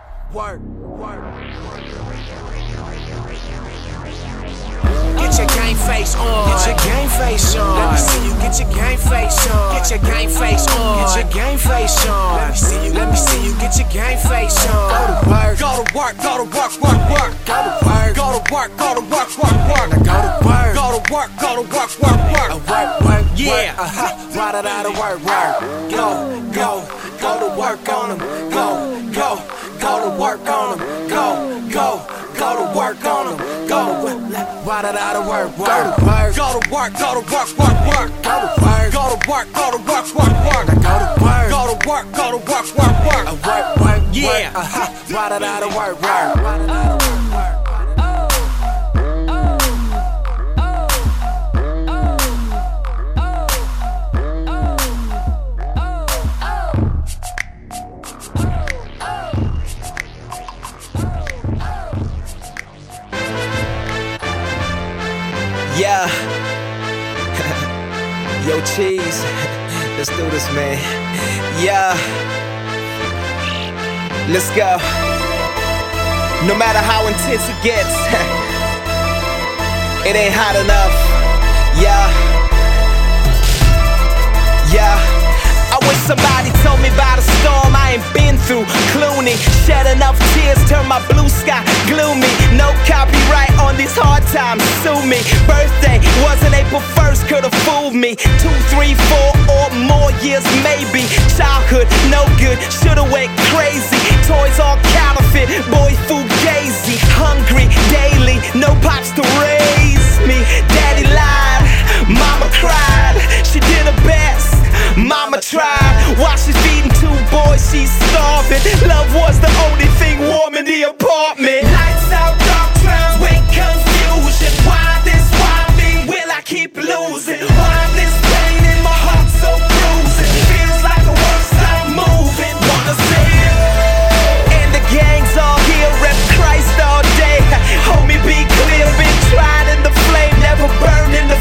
Get your game face on. Get your game face on. Let me see you get your game face on. Get your game face on. Get your game face on. Let me see you get your game face on. Go to work. Go to work. Go to work. Work. Go to work. Go to work. Go to work. Work. Now go to work. Go to work. Go to work. Work. Yeah. Right out of work. Go to work on them. Go to work on them. Go to work on them. Right out of work. Go to work. Go to work. Go to work. Work. Go to work. Go to work. Go to work. Work. Now go to work. Go to work. Go to work. Work. Yeah. Right out of work. Yeah. Yo, cheese. Let's do this, man. Yeah. Let's go. No matter how intense it gets, it ain't hot enough. Yeah. I wish somebody told me about a storm I ain't been through. Clooney shed enough tears, turn my blue sky gloomy. No copyright on these hard times, sue me. Birthday wasn't April 1st, could've fooled me. 2, 3, 4 or more years maybe. Childhood, no good, should've went crazy. Toys all counterfeit, boy fugazi. Hungry daily, no pops to raise me. Daddy lied, mama cried, she did her best. Mama tried, while she's feeding 2 boys, she's starving. Love was the only thing warm in the apartment. Lights out, dark clouds, wake confusion. Why this, why me, will I keep losing? Why this pain in my heart so bruising? Feels like the worst I'm moving. Wanna say it? And the gang's all here, rep Christ all day. Homie, be clear, been tried in the flame, never burned in the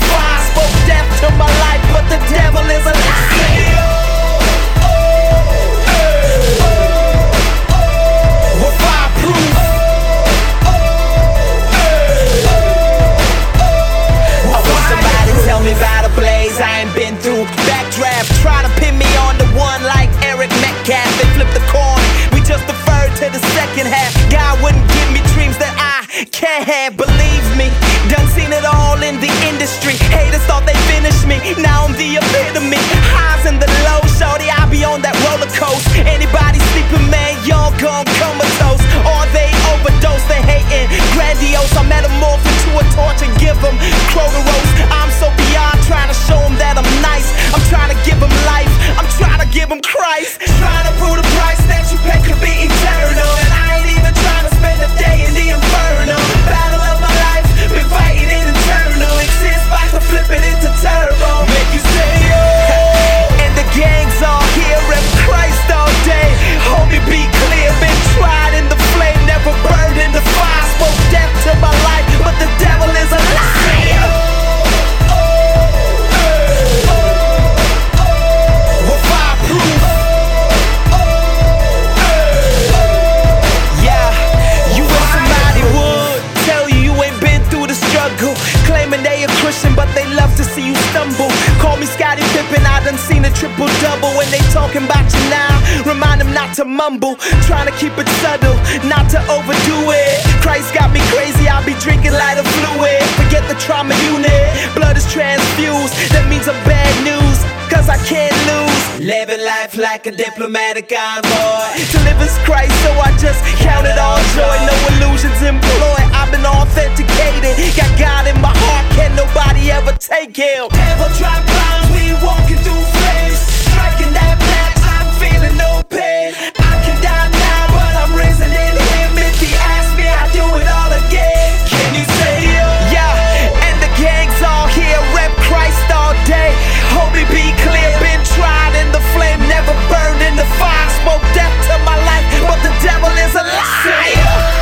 but they love to see you stumble. Call me Scottie Pippen, I done seen a triple-double. When they talking about you now, remind them not to mumble. Trying to keep it subtle, not to overdo it. Christ got me crazy, I'll be drinking lighter fluid. Forget the trauma unit, blood is transfused. That means I'm bad news, cause I can't lose. Living life like a diplomatic envoy. To live is Christ, so I just count it all joy. No illusions employed, I've been authenticated. Got God in my heart, can nobody ever take him. Ever drop bombs, we walking through flames. Striking that match, I'm feeling no pain. I can die now, but I'm risen in him. If he asks me, I do it all again. Can you say yeah? And the gang's all here, rep Christ all day. Hope me be clear, been tried in the flame, never burned in the fire. Spoke death to my life, but the devil is a liar.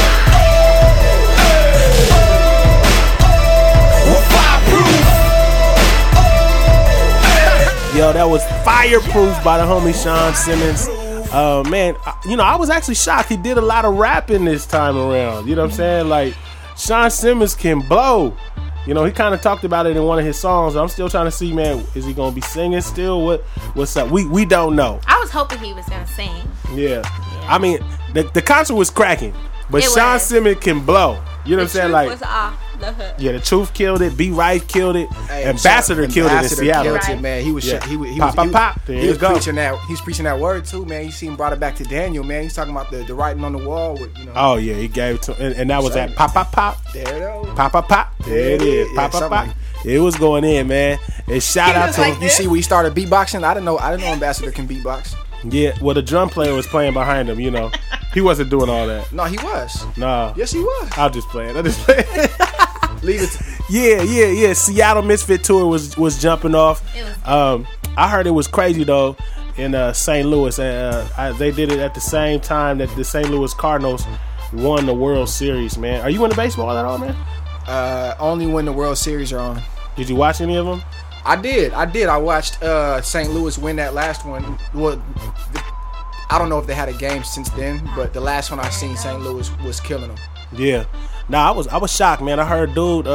Yo, that was Fireproof by the homie Sean Simmons. Man, I was actually shocked. He did a lot of rapping this time around. You know what I'm saying? Like, Sean Simmons can blow. He kind of talked about it in one of his songs. I'm still trying to see, man, is he going to be singing still? What's up? We don't know. I was hoping he was going to sing. Yeah. I mean, the concert was cracking, but Sean Simmons can blow. You know what I'm saying? Like, was off the hook. Yeah, The Truth killed it. B. Right killed it. Hey, Ambassador killed it in Seattle. Killed it, man. He was pop. He was preaching that. He's preaching that word too, man. You see him brought it back to Daniel, man. He's talking about the writing on the wall. With, Oh yeah, he gave it to, and that was at pop. There it is. Pop. There it is. Pop. It was going in, man. And shout out to him. You see, we started beatboxing. I didn't know Ambassador can beatbox. Yeah, well, the drum player was playing behind him, He wasn't doing all that. No, he was. No. Yes, he was. I'll just play it. Leave it. Yeah. Seattle Misfit Tour was jumping off. I heard it was crazy, though, in St. Louis. They did it at the same time that the St. Louis Cardinals won the World Series, man. Are you into baseball at all, man? Only when the World Series are on. Did you watch any of them? I did. I watched St. Louis win that last one. Well, I don't know if they had a game since then, but the last one I seen, St. Louis was killing them. Yeah. I was shocked, man. I heard the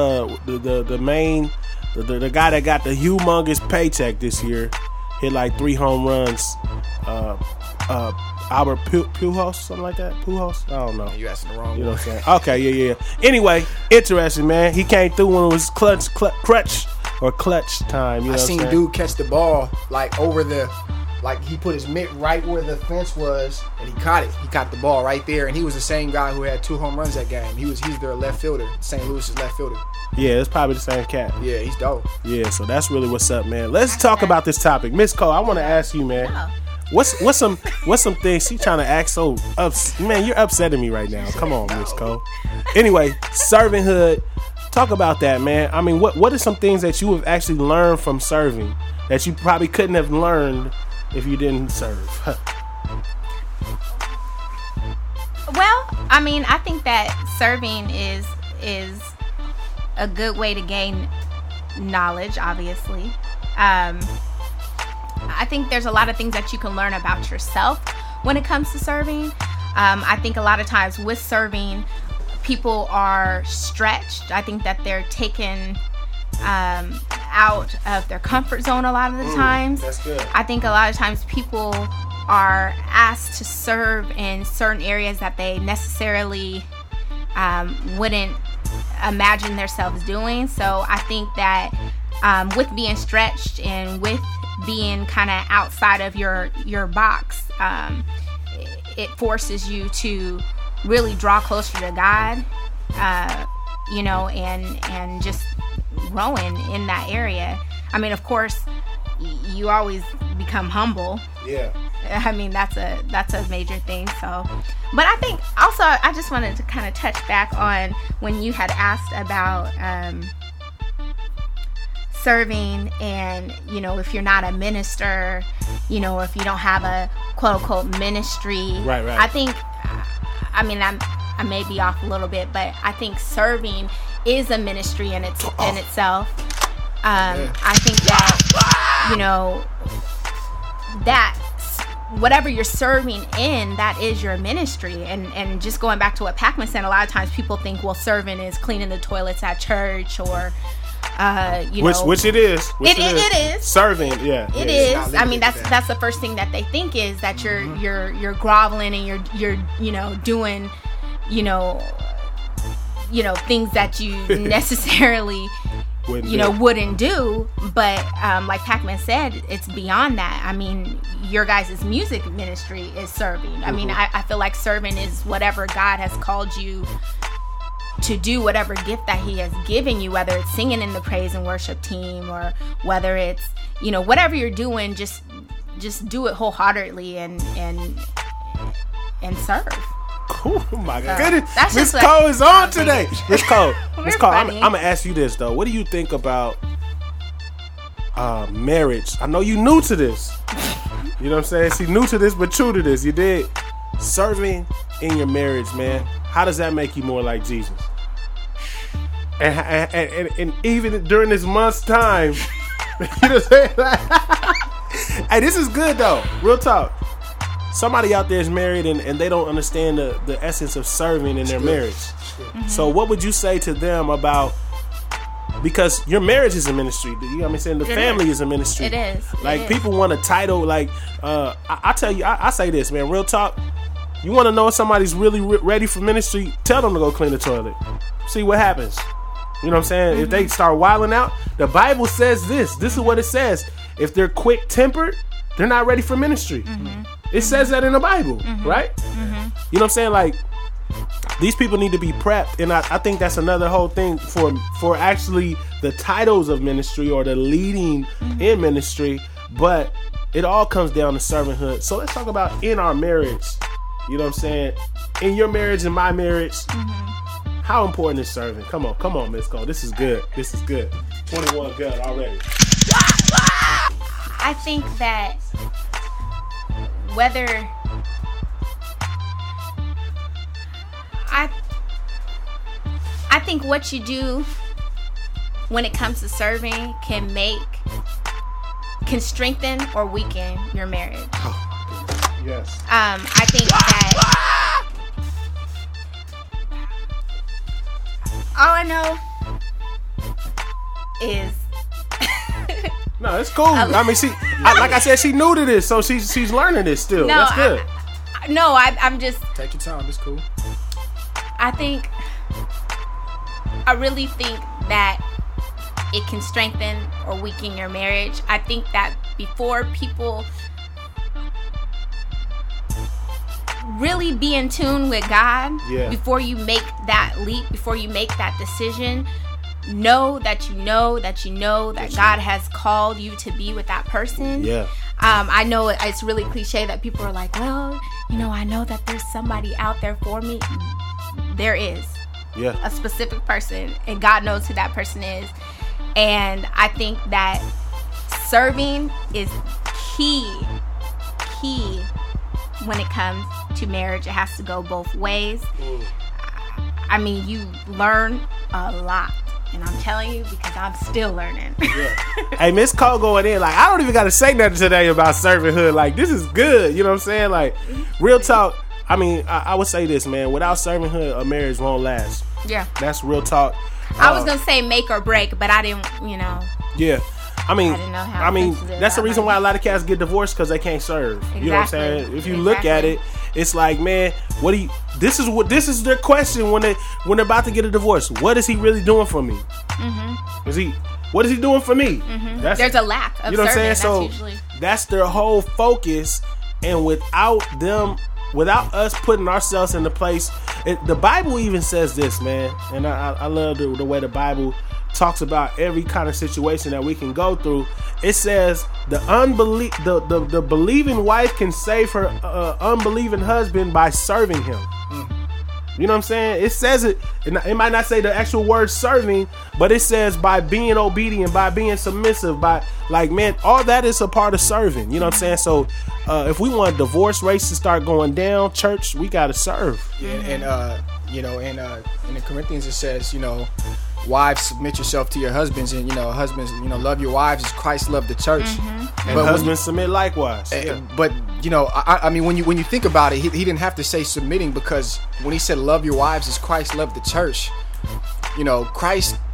guy that got the humongous paycheck this year hit like 3 home runs. Albert Pujols, something like that. Pujols? I don't know. You asking the wrong one. You know what I'm saying? Okay, yeah. Anyway, interesting, man. He came through when it was clutch time. You know I seen dude catch the ball like over he put his mitt right where the fence was, and he caught it. He caught the ball right there, and he was the same guy who had 2 home runs that game. He's their left fielder, St. Louis's left fielder. Yeah, it's probably the same cat. Yeah, he's dope. Yeah, so that's really what's up, man. Let's talk about this topic, Miss Cole. I want to ask you, man. What's some things she trying to act so man? You're upsetting me right now. Come on, Miss Cole. Anyway, servanthood. Talk about that, man. I mean, what are some things that you have actually learned from serving that you probably couldn't have learned if you didn't serve? Well, I mean, I think that serving is a good way to gain knowledge, obviously. I think there's a lot of things that you can learn about yourself when it comes to serving. I think a lot of times with serving, people are stretched. I think that they're taken out of their comfort zone a lot of the times. That's good. I think a lot of times people are asked to serve in certain areas that they necessarily wouldn't imagine themselves doing. So I think that with being stretched and with being kind of outside of your box, it forces you to really draw closer to God, and just growing in that area. I mean, of course, you always become humble. Yeah. I mean, that's a major thing. So, but I think also I just wanted to kind of touch back on when you had asked about serving, and if you're not a minister, or if you don't have a quote unquote ministry. Right. I think, I mean, I may be off a little bit, but I think serving is a ministry in itself. I think that that whatever you're serving in, that is your ministry. And just going back to what Pac-Man said, a lot of times people think, well, serving is cleaning the toilets at church or Which it is. It is serving. Yeah, it is. I mean, that's the first thing that they think is that you're groveling and you're doing things that you necessarily wouldn't do. But like Pac-Man said, it's beyond that. I mean, your guys' music ministry is serving. I mean, I feel like serving is whatever God has called you to do, whatever gift that he has given you, whether it's singing in the praise and worship team or whether it's whatever you're doing, just do it wholeheartedly and serve. Oh my goodness, Miss Cole is on today. Miss Cole, I'm gonna ask you this though. What do you think about marriage? I know you new to this. You know what I'm saying? She's new to this, but true to this. You did serving in your marriage, man. How does that make you more like Jesus? And even during this month's time, you know what I'm saying? Hey, this is good though. Real talk. Somebody out there is married and they don't understand the essence of serving in their marriage. Mm-hmm. So what would you say to them about, because your marriage is a ministry, you know what I'm saying? The family is a ministry. It is. Like, people want a title. Like, I tell you, I say this, man, real talk. You want to know if somebody's really ready for ministry, tell them to go clean the toilet. See what happens. You know what I'm saying? Mm-hmm. If they start wilding out, the Bible says this. This is what it says. If they're quick-tempered, they're not ready for ministry. Mm-hmm. It says that in the Bible, right? Mm-hmm. You know what I'm saying? Like, these people need to be prepped. And I think that's another whole thing for actually the titles of ministry or the leading in ministry. But it all comes down to servanthood. So let's talk about in our marriage. You know what I'm saying? In your marriage and my marriage, how important is serving? Come on, Miss Cole. This is good. 21 good already. I think that whether I think what you do when it comes to serving can strengthen or weaken your marriage. Oh, yes. I think that all I know is no, it's cool. I mean, like I said, she new to this, so she's learning this still. No, that's good. I'm just take your time. It's cool. I really think that it can strengthen or weaken your marriage. I think that before people really be in tune with God, before you make that leap, before you make that decision, know that God has called you to be with that person. Yeah. I know it's really cliche that people are like, well, I know that there's somebody out there for me. There is. Yeah. A specific person, and God knows who that person is. And I think that serving is key when it comes to marriage. It has to go both ways. I mean, you learn a lot. And I'm telling you, because I'm still learning. Hey, Miss Cole going in. Like, I don't even got to say nothing today about servanthood. Like, this is good. You know what I'm saying? Like, real talk. I mean, I would say this, man. Without servanthood, a marriage won't last. Yeah. That's real talk. I was going to say make or break, but I didn't, Yeah. I mean, sensitive. That's the reason why a lot of cats get divorced, because they can't serve. Exactly. You know what I'm saying? If you look at it, it's like, man, this is their question when they're about to get a divorce. What is he really doing for me? What is he doing for me? There's a lack of, you know what I'm saying? So usually that's their whole focus, and without us putting ourselves in the place, the Bible even says this, man, and I love the way the Bible talks about every kind of situation that we can go through. It says the believing wife can save her unbelieving husband by serving him. You know what I'm saying? It says it might not say the actual word serving, but it says by being obedient, by being submissive, by, like, man, all that is a part of serving. You know what I'm saying? So if we want divorce rates to start going down, church, we got to serve. Yeah, and in the Corinthians it says, wives, submit yourself to your husbands, and husbands, love your wives as Christ loved the church. And husbands submit likewise. But I mean, when you think about it, he didn't have to say submitting, because when he said love your wives as Christ loved the church, Christ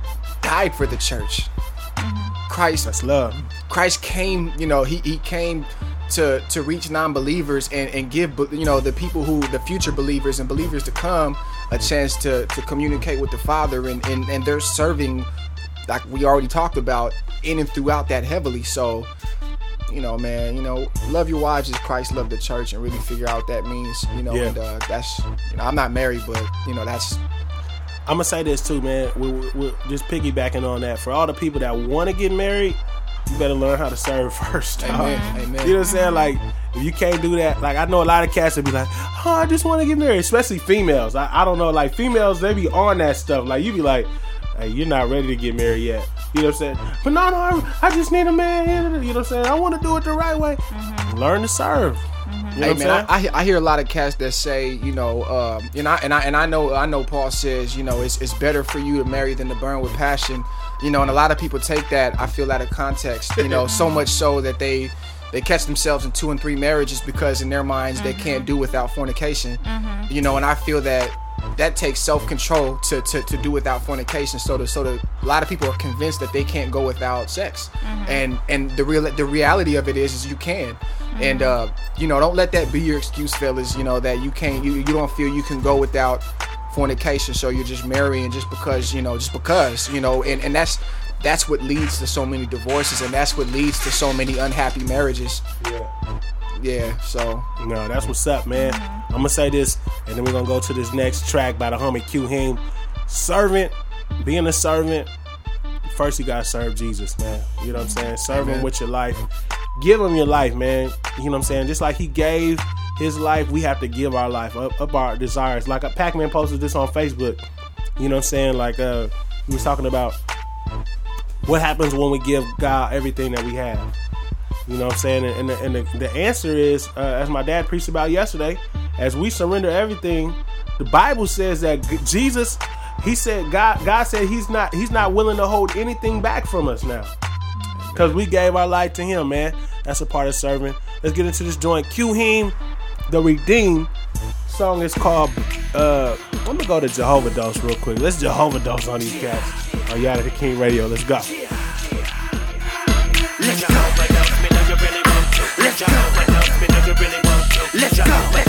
died for the church. Christ, that's love. Christ came, you know, he came to reach non-believers and give, you know, the people who, the future believers and believers to come, a chance to communicate with the Father, and they're serving, like we already talked about, in and throughout that heavily. So, you know, man, you know, love your wives as Christ loved the church, and really figure out what that means, you know. And that's, you know, I'm not married, but you know, that's. I'm gonna say this too, man. We're just piggybacking on that. For all the people that want to get married, you better learn how to serve first. Amen. Amen. You know what I'm saying? Like, if you can't do that, like I know a lot of cats that be like, oh, I just want to get married, especially females. I don't know, like females, they be on that stuff. Like you be like, hey, you're not ready to get married yet. You know what I'm saying? But no, I just need a man. You know what I'm saying? I want to do it the right way. Learn to serve. You know hey man, I hear a lot of cats that say, you know, I know Paul says, you know, it's better for you to marry than to burn with passion, you know, and a lot of people take that, I feel, out of context, you know, so much so that they catch themselves in 2 and 3 marriages because in their minds they can't do without fornication, you know, and I feel that takes self-control to do without fornication. So a lot of people are convinced that they can't go without sex, and the reality of it is you can. And you know, don't let that be your excuse, fellas, you know, that you can't, you don't feel you can go without fornication, so you're just marrying just because, you know, and that's what leads to so many divorces, and that's what leads to so many unhappy marriages. Yeah, so no, that's what's up, man. I'm gonna say this, and then we're gonna go to this next track by the homie Q Heem. Servant, being a servant, first you gotta serve Jesus, man. You know what I'm saying? Serve him with your life. Give him your life, man. You know what I'm saying? Just like he gave his life, we have to give our life up our desires. Like Pac-Man posted this on Facebook. You know what I'm saying? Like he was talking about what happens when we give God everything that we have. You know what I'm saying? And the answer is, as my dad preached about yesterday, as we surrender everything, the Bible says that Jesus, he said, God said he's not willing to hold anything back from us now, because we gave our life to him, man. That's a part of serving. Let's get into this joint. Q Heem, The Redeemed. Song is called, let me go to Jehovah Dose real quick. Let's Jehovah Dose on these cats. Oh, you out of the King Radio. Let's go. Let's go. Let's go. Let's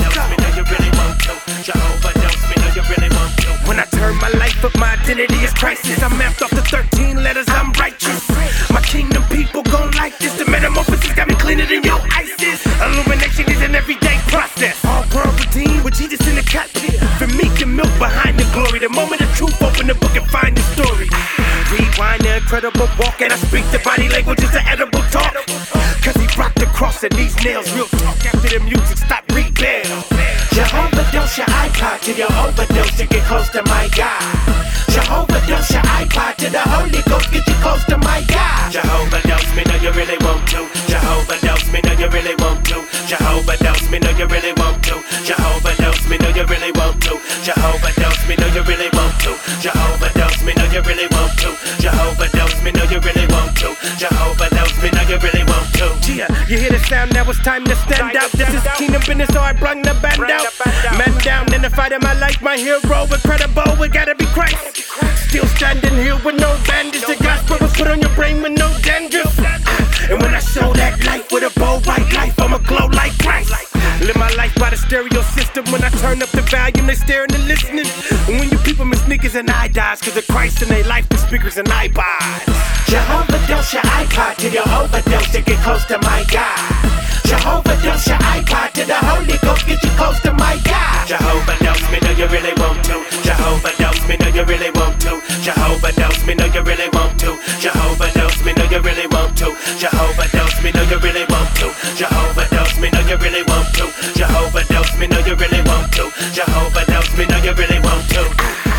go. When I turn my life up, my identity is crisis. I'm mapped off the 13 letters, I'm righteous. My kingdom people gon' like this. The metamorphosis got me cleaner than your ISIS. Illumination is an everyday process. All world redeemed with Jesus in the cockpit. For me can milk behind the glory. The moment of truth, open the book and find the story. Rewind the incredible walk, and I speak the body language is an edible talk. Cause he rocked the cross and these nails. Real talk after the music stop rebel. Jehovah dose your iPod to your overdose to get close to my God. Jehovah dose your iPod to the Holy Ghost, get you close to my God. Jehovah dose me, know you really want to. Jehovah dose me, know you really want to. Jehovah dose me, know you really want to. Jehovah dose me, know you really want to. Jehovah dose me, know you really want to. Jehovah dose me, know you really want to. Jehovah dose me, know you really want to. Jehovah dose me, know you really want to. Yeah, you hear the sound, now it's time to stand out. This is kingdom business, so I brung the band out. Man down in the fight of my life, my hero, incredible, it gotta be Christ. Still standing here with no bandage. The gospel was put on your brain with no dandruff. And when I show that light with a bold white life, I'ma glow like Christ. Live my life by the stereo system. When I turn up the volume, they staring and listening. And when you people miss sneakers and eye dies, cause of Christ in their life, the speakers and iPods. Jehovah dose your iPod to your overdose to get close to my God. Jehovah dose your iPod to the Holy Ghost, get you close to my God. Jehovah dose me, know you really want to. Jehovah dose me, know you really want to. Jehovah dose me, know you really want to. Jehovah dose me, know you really want to. Jehovah dose me, know you really want to. Jehovah dose me, know you really want to. Jehovah dose me, know you really want to. Jehovah dose me, know you really want to.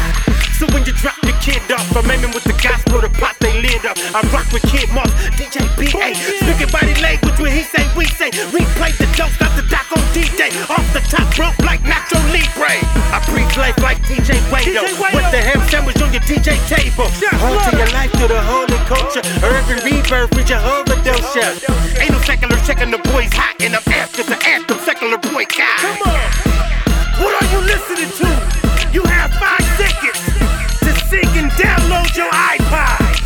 So when you drop your kid off, I'm aiming with the gospel to pop they lid up. I rock with Kid Moss, DJ B.A. Speaking body language when he say, we say. Replay the dope, not the doc on DJ. Off the top rope like Nacho Libre. I breathe life like DJ Wado. With the ham sandwich on your DJ table. Hold to your life to the holy culture. Urban rebirth with Jehovah dose ya. Ain't no secular checking the boys hot. And I'm after the anthem, secular boy guy. Come on. What are you listening to? You have 5 seconds to sing and download your iPod.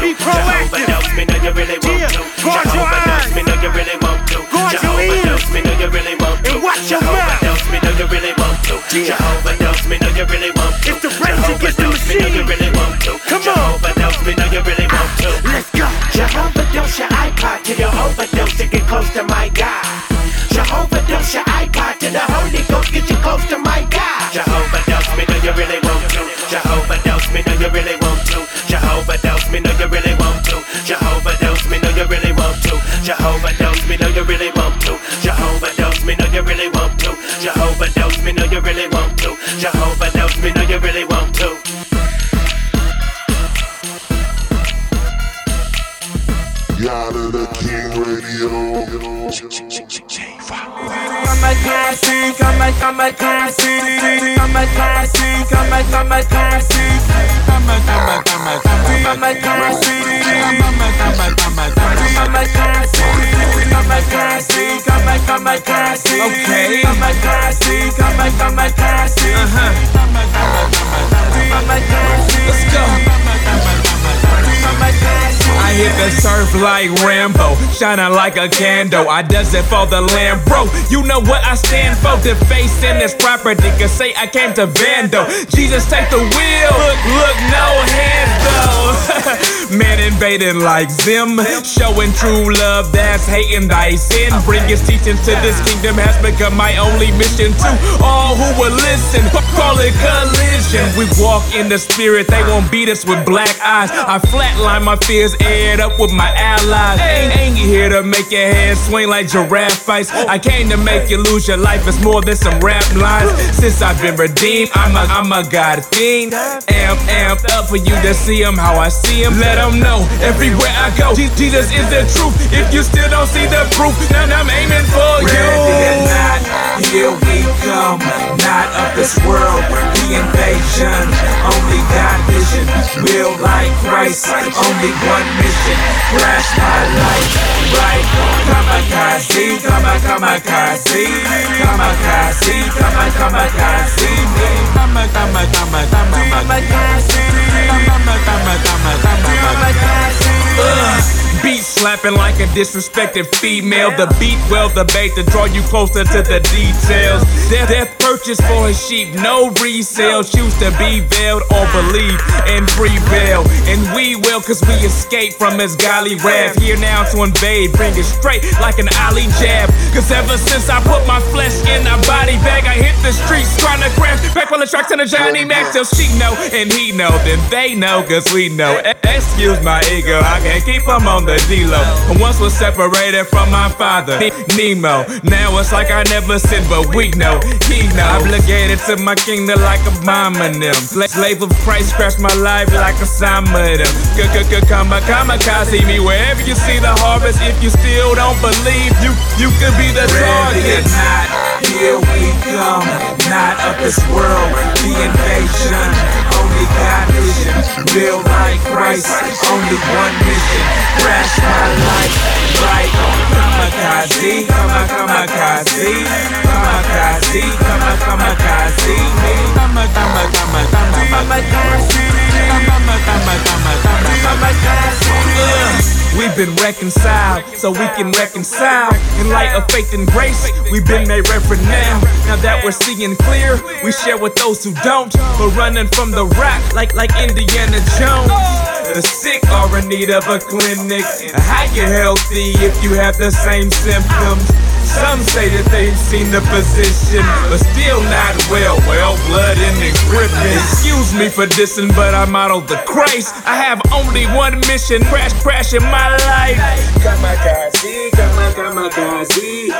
Be proactive. Overdose me, know you really want to. Guard your eyes. Me, know you really want to. Guard your ears. Me, know you really want to. And watch your mouth. Overdose me, know you really want to. Overdose me, know you really want to. It's the Rage Against the Me, know you Machine. really want to. Come on. Overdose me, know you really want to. Let's go. Jehovah dose your iPod till you overdose to get close to my God. Jehovah dose your iPod to the Holy Ghost, get you close to my God. Jehovah dose me, know you really want to. Jehovah dose me, know you really want to. Jehovah dose me, know you really want to. Jehovah dose me, know you really want to. Jehovah dose me, know you really want to. Jehovah dose me, know you really want to. Jehovah dose me, know you really want to. Jehovah dose me, know you really want to. Yada the King Radio. Come a classy, come a classy, come a classy, come a classy, come a classy, come a classy, come a classy, okay, come a classy, come a classy, let's go. I hit the surf like Rambo, shining like a candle. I does it for the land, bro. You know what I stand for. The face in this property can say I came to Vando. Jesus, take the wheel. Look, no hands though. Man invading like Zim, showing true love that's hating thy sin. Bring his teachings to this kingdom has become my only mission. To all who will listen, call it collision. We walk in the spirit, they won't beat us with black eyes. I flatline my fears, aired up with my allies. Ain't here to make your head swing like giraffe fights. I came to make you lose your life, it's more than some rap lines. Since I've been redeemed, I'm a God fiend. Amped up for you to see him how I see him. Let them know everywhere I go, Jesus is the truth. If you still don't see the proof, now I'm aiming for you. Ready or not, here we come. Not of this world, the invasion. Only God vision, will like Christ. Only one mission, crash my life. Right, kamikaze, kamikaze, kamikaze, kamikaze, beat slapping like a disrespected female. The beat well, the bait to draw you closer to the details. Death purchased for his sheep, no resale. Choose to be veiled or believe and prevail. And we will, cause we escape from his godly wrath. Here now to invade, bring it straight like an alley jab. Cause ever since I put my flesh in a body bag, I hit the streets trying to crash back on the tracks in the Johnny Mac. Till she know and he know, then they know, cause we know. Excuse my ego, I can't keep them on the D-Lo. Once was separated from my father, Nemo. Now it's like I never sinned, but we know, he know. Obligated to my kingdom like a bomb in them. Slave of Christ, crash my life like a Simon. Kamikaze me wherever you see the harvest. If you still don't believe, you could be the target. Here we come, not of this world, the invasion. Only God vision, real like Christ. Only one mission, crash my life. Right, kamikaze, kamikaze, kamikaze, kamikaze, we've been reconciled, so we can reconcile. In light of faith and grace, we've been made reverend now. Now that we're seeing clear, we share with those who don't. We're running from the rock like Indiana Jones. The sick are in need of a clinic. How you healthy if you have the same symptoms? Some say that they've seen the physician, but still not well. Well, blood in the gripping. Excuse me for dissing, but I modeled the Christ. I have only one mission, crash in my life. Kamikaze, kamikaze,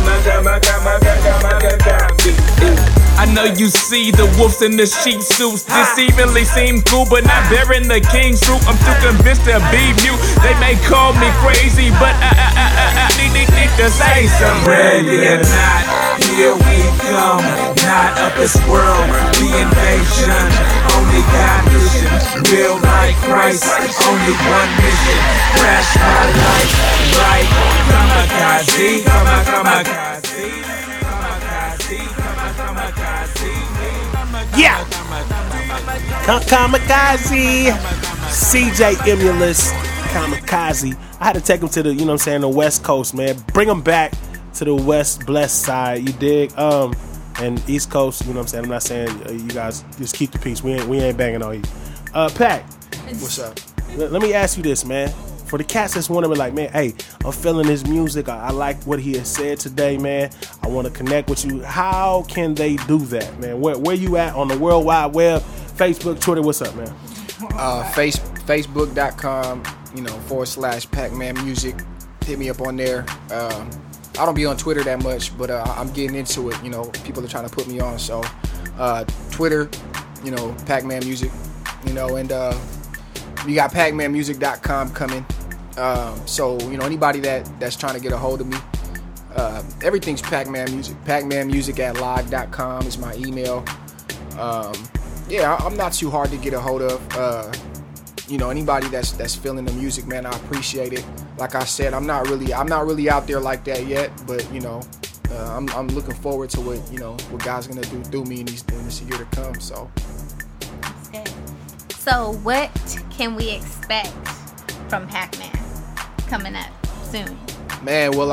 kamikaze. I know you see the wolves in the sheep suits. Deceivingly seem cool, but not bearing the king's truth. I'm too convinced to be mute. They may call me crazy, but I need to say something. Ready or not, here we come. Not of this world, the invasion. Only God vision, real like Christ. Only one mission, crash my life. Right, kamikaze, kamikaze. Yeah, kamikaze. CJ Emulous, Kamikaze. I had to take him to the, the West Coast, man. Bring him back to the West Blessed side, you dig? And East Coast, I'm not saying you guys just keep the peace. We ain't banging on you. Pac, what's up? Let me ask you this, man. For the cats that's wondering, like, man, hey, I'm feeling his music. I like what he has said today, man. I want to connect with you. How can they do that, man? Where you at on the World Wide Web? Facebook, Twitter, what's up, man? Facebook.com, /Pac-Man Music. Hit me up on there. I don't be on Twitter that much, but I'm getting into it. People are trying to put me on. So Twitter, Pac-Man Music, and you got PacManMusic.com coming. So anybody that's trying to get a hold of me, everything's Pac-Man Music. PacManMusic@live.com is my email. I'm not too hard to get a hold of. Anybody that's feeling the music, man, I appreciate it. Like I said, I'm not really out there like that yet, but I'm looking forward to what God's gonna do through me in this year to come. So. So what can we expect from Pac-Man coming up soon? Man, well,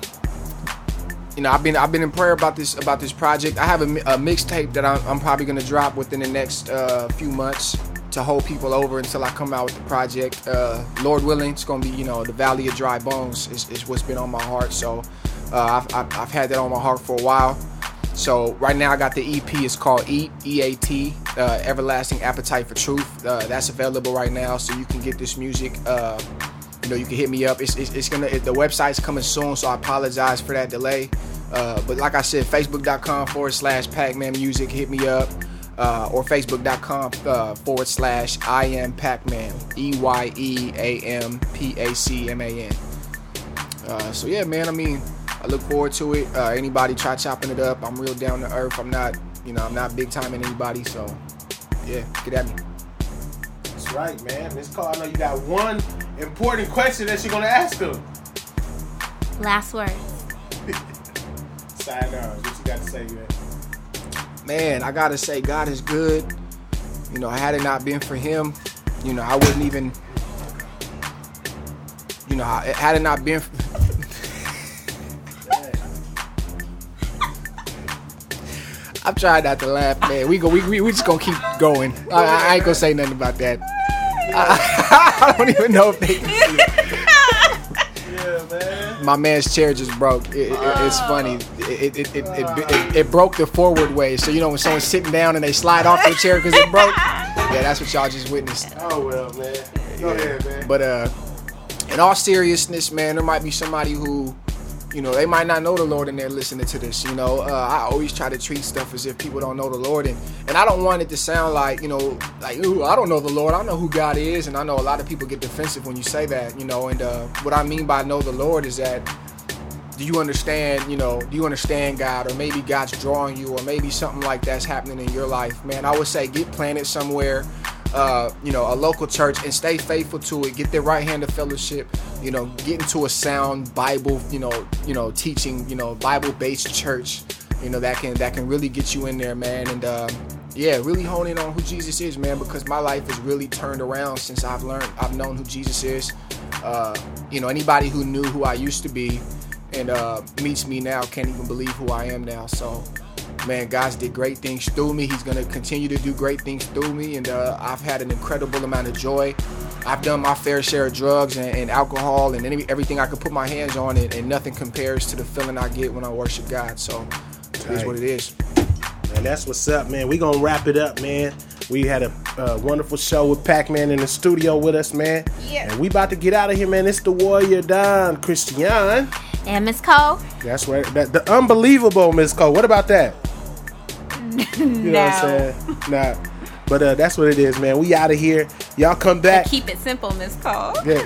I've been in prayer about this project. I have a mixtape that I'm probably gonna drop within the next few months to hold people over until I come out with the project. Lord willing, it's gonna be the Valley of Dry Bones is what's been on my heart. So I've had that on my heart for a while. So right now I got the EP. It's called Eat, EAT, Everlasting Appetite for Truth. That's available right now, so you can get this music. You can hit me up. The website's coming soon, so I apologize for that delay. But like I said, Facebook.com /Pac-Man Music. Hit me up. Or Facebook.com /I am Pac-Man, EYEAMPACMAN. So yeah, man. I look forward to it. Anybody try chopping it up, I'm real down to earth. I'm not big time in anybody. So yeah, get at me. That's right, man. Miss Cole, I know you got one important question that you're gonna ask them. Last words. Side down. What you got to say, man? Man, I gotta say, God is good. Had it not been for Him, I wouldn't even. Had it not been. I'm trying not to laugh, man. We just gonna keep going. I ain't gonna say nothing about that. I don't even know if they can see it. Yeah, man. My man's chair just broke. It's funny. It broke the forward way. So when someone's sitting down and they slide off their chair because it broke. Yeah, that's what y'all just witnessed. Oh well, man. Go ahead, man. But in all seriousness, man, there might be somebody who. They might not know the Lord and they're listening to this. I always try to treat stuff as if people don't know the Lord. And I don't want it to sound like, ooh, I don't know the Lord. I know who God is. And I know a lot of people get defensive when you say that, And what I mean by know the Lord is that, do you understand God? Or maybe God's drawing you, or maybe something like that's happening in your life. Man, I would say get planted somewhere. A local church, and stay faithful to it. Get the right hand of fellowship. Get into a sound Bible, teaching, Bible-based church, that can really get you in there, man. And really hone in on who Jesus is, man, because my life has really turned around since I've known who Jesus is. Anybody who knew who I used to be and meets me now can't even believe who I am now. So. Man, God's did great things through me. He's going to continue to do great things through me. And I've had an incredible amount of joy. I've done my fair share of drugs and alcohol and everything I could put my hands on. And nothing compares to the feeling I get when I worship God. So it is what it is. Man, that's what's up, man. We're going to wrap it up, man. We had a wonderful show with Pac-Man in the studio with us, man. Yeah. And we about to get out of here, man. It's the Warrior Don Christian. And Miss Cole. That's right. The unbelievable Miss Cole. What about that? You know what I'm saying? Nah. But that's what it is, man. We out of here. Y'all come back. Keep it simple, Miss Cole. Yeah.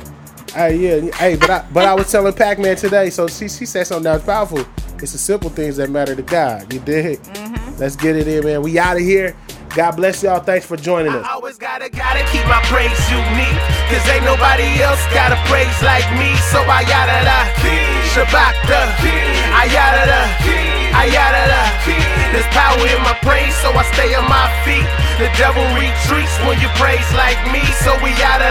Hey, but I was telling Pac-Man today, so she said something that was powerful. It's the simple things that matter to God. You dig? Mm-hmm. Let's get it in, man. We out of here. God bless y'all. Thanks for joining us. I always gotta keep my praise unique, cause ain't nobody else got a praise like me. So I yada da, Shabbat da, I yada da, I yada da. There's power in my praise, so I stay on my feet. The devil retreats when you praise like me, so we out of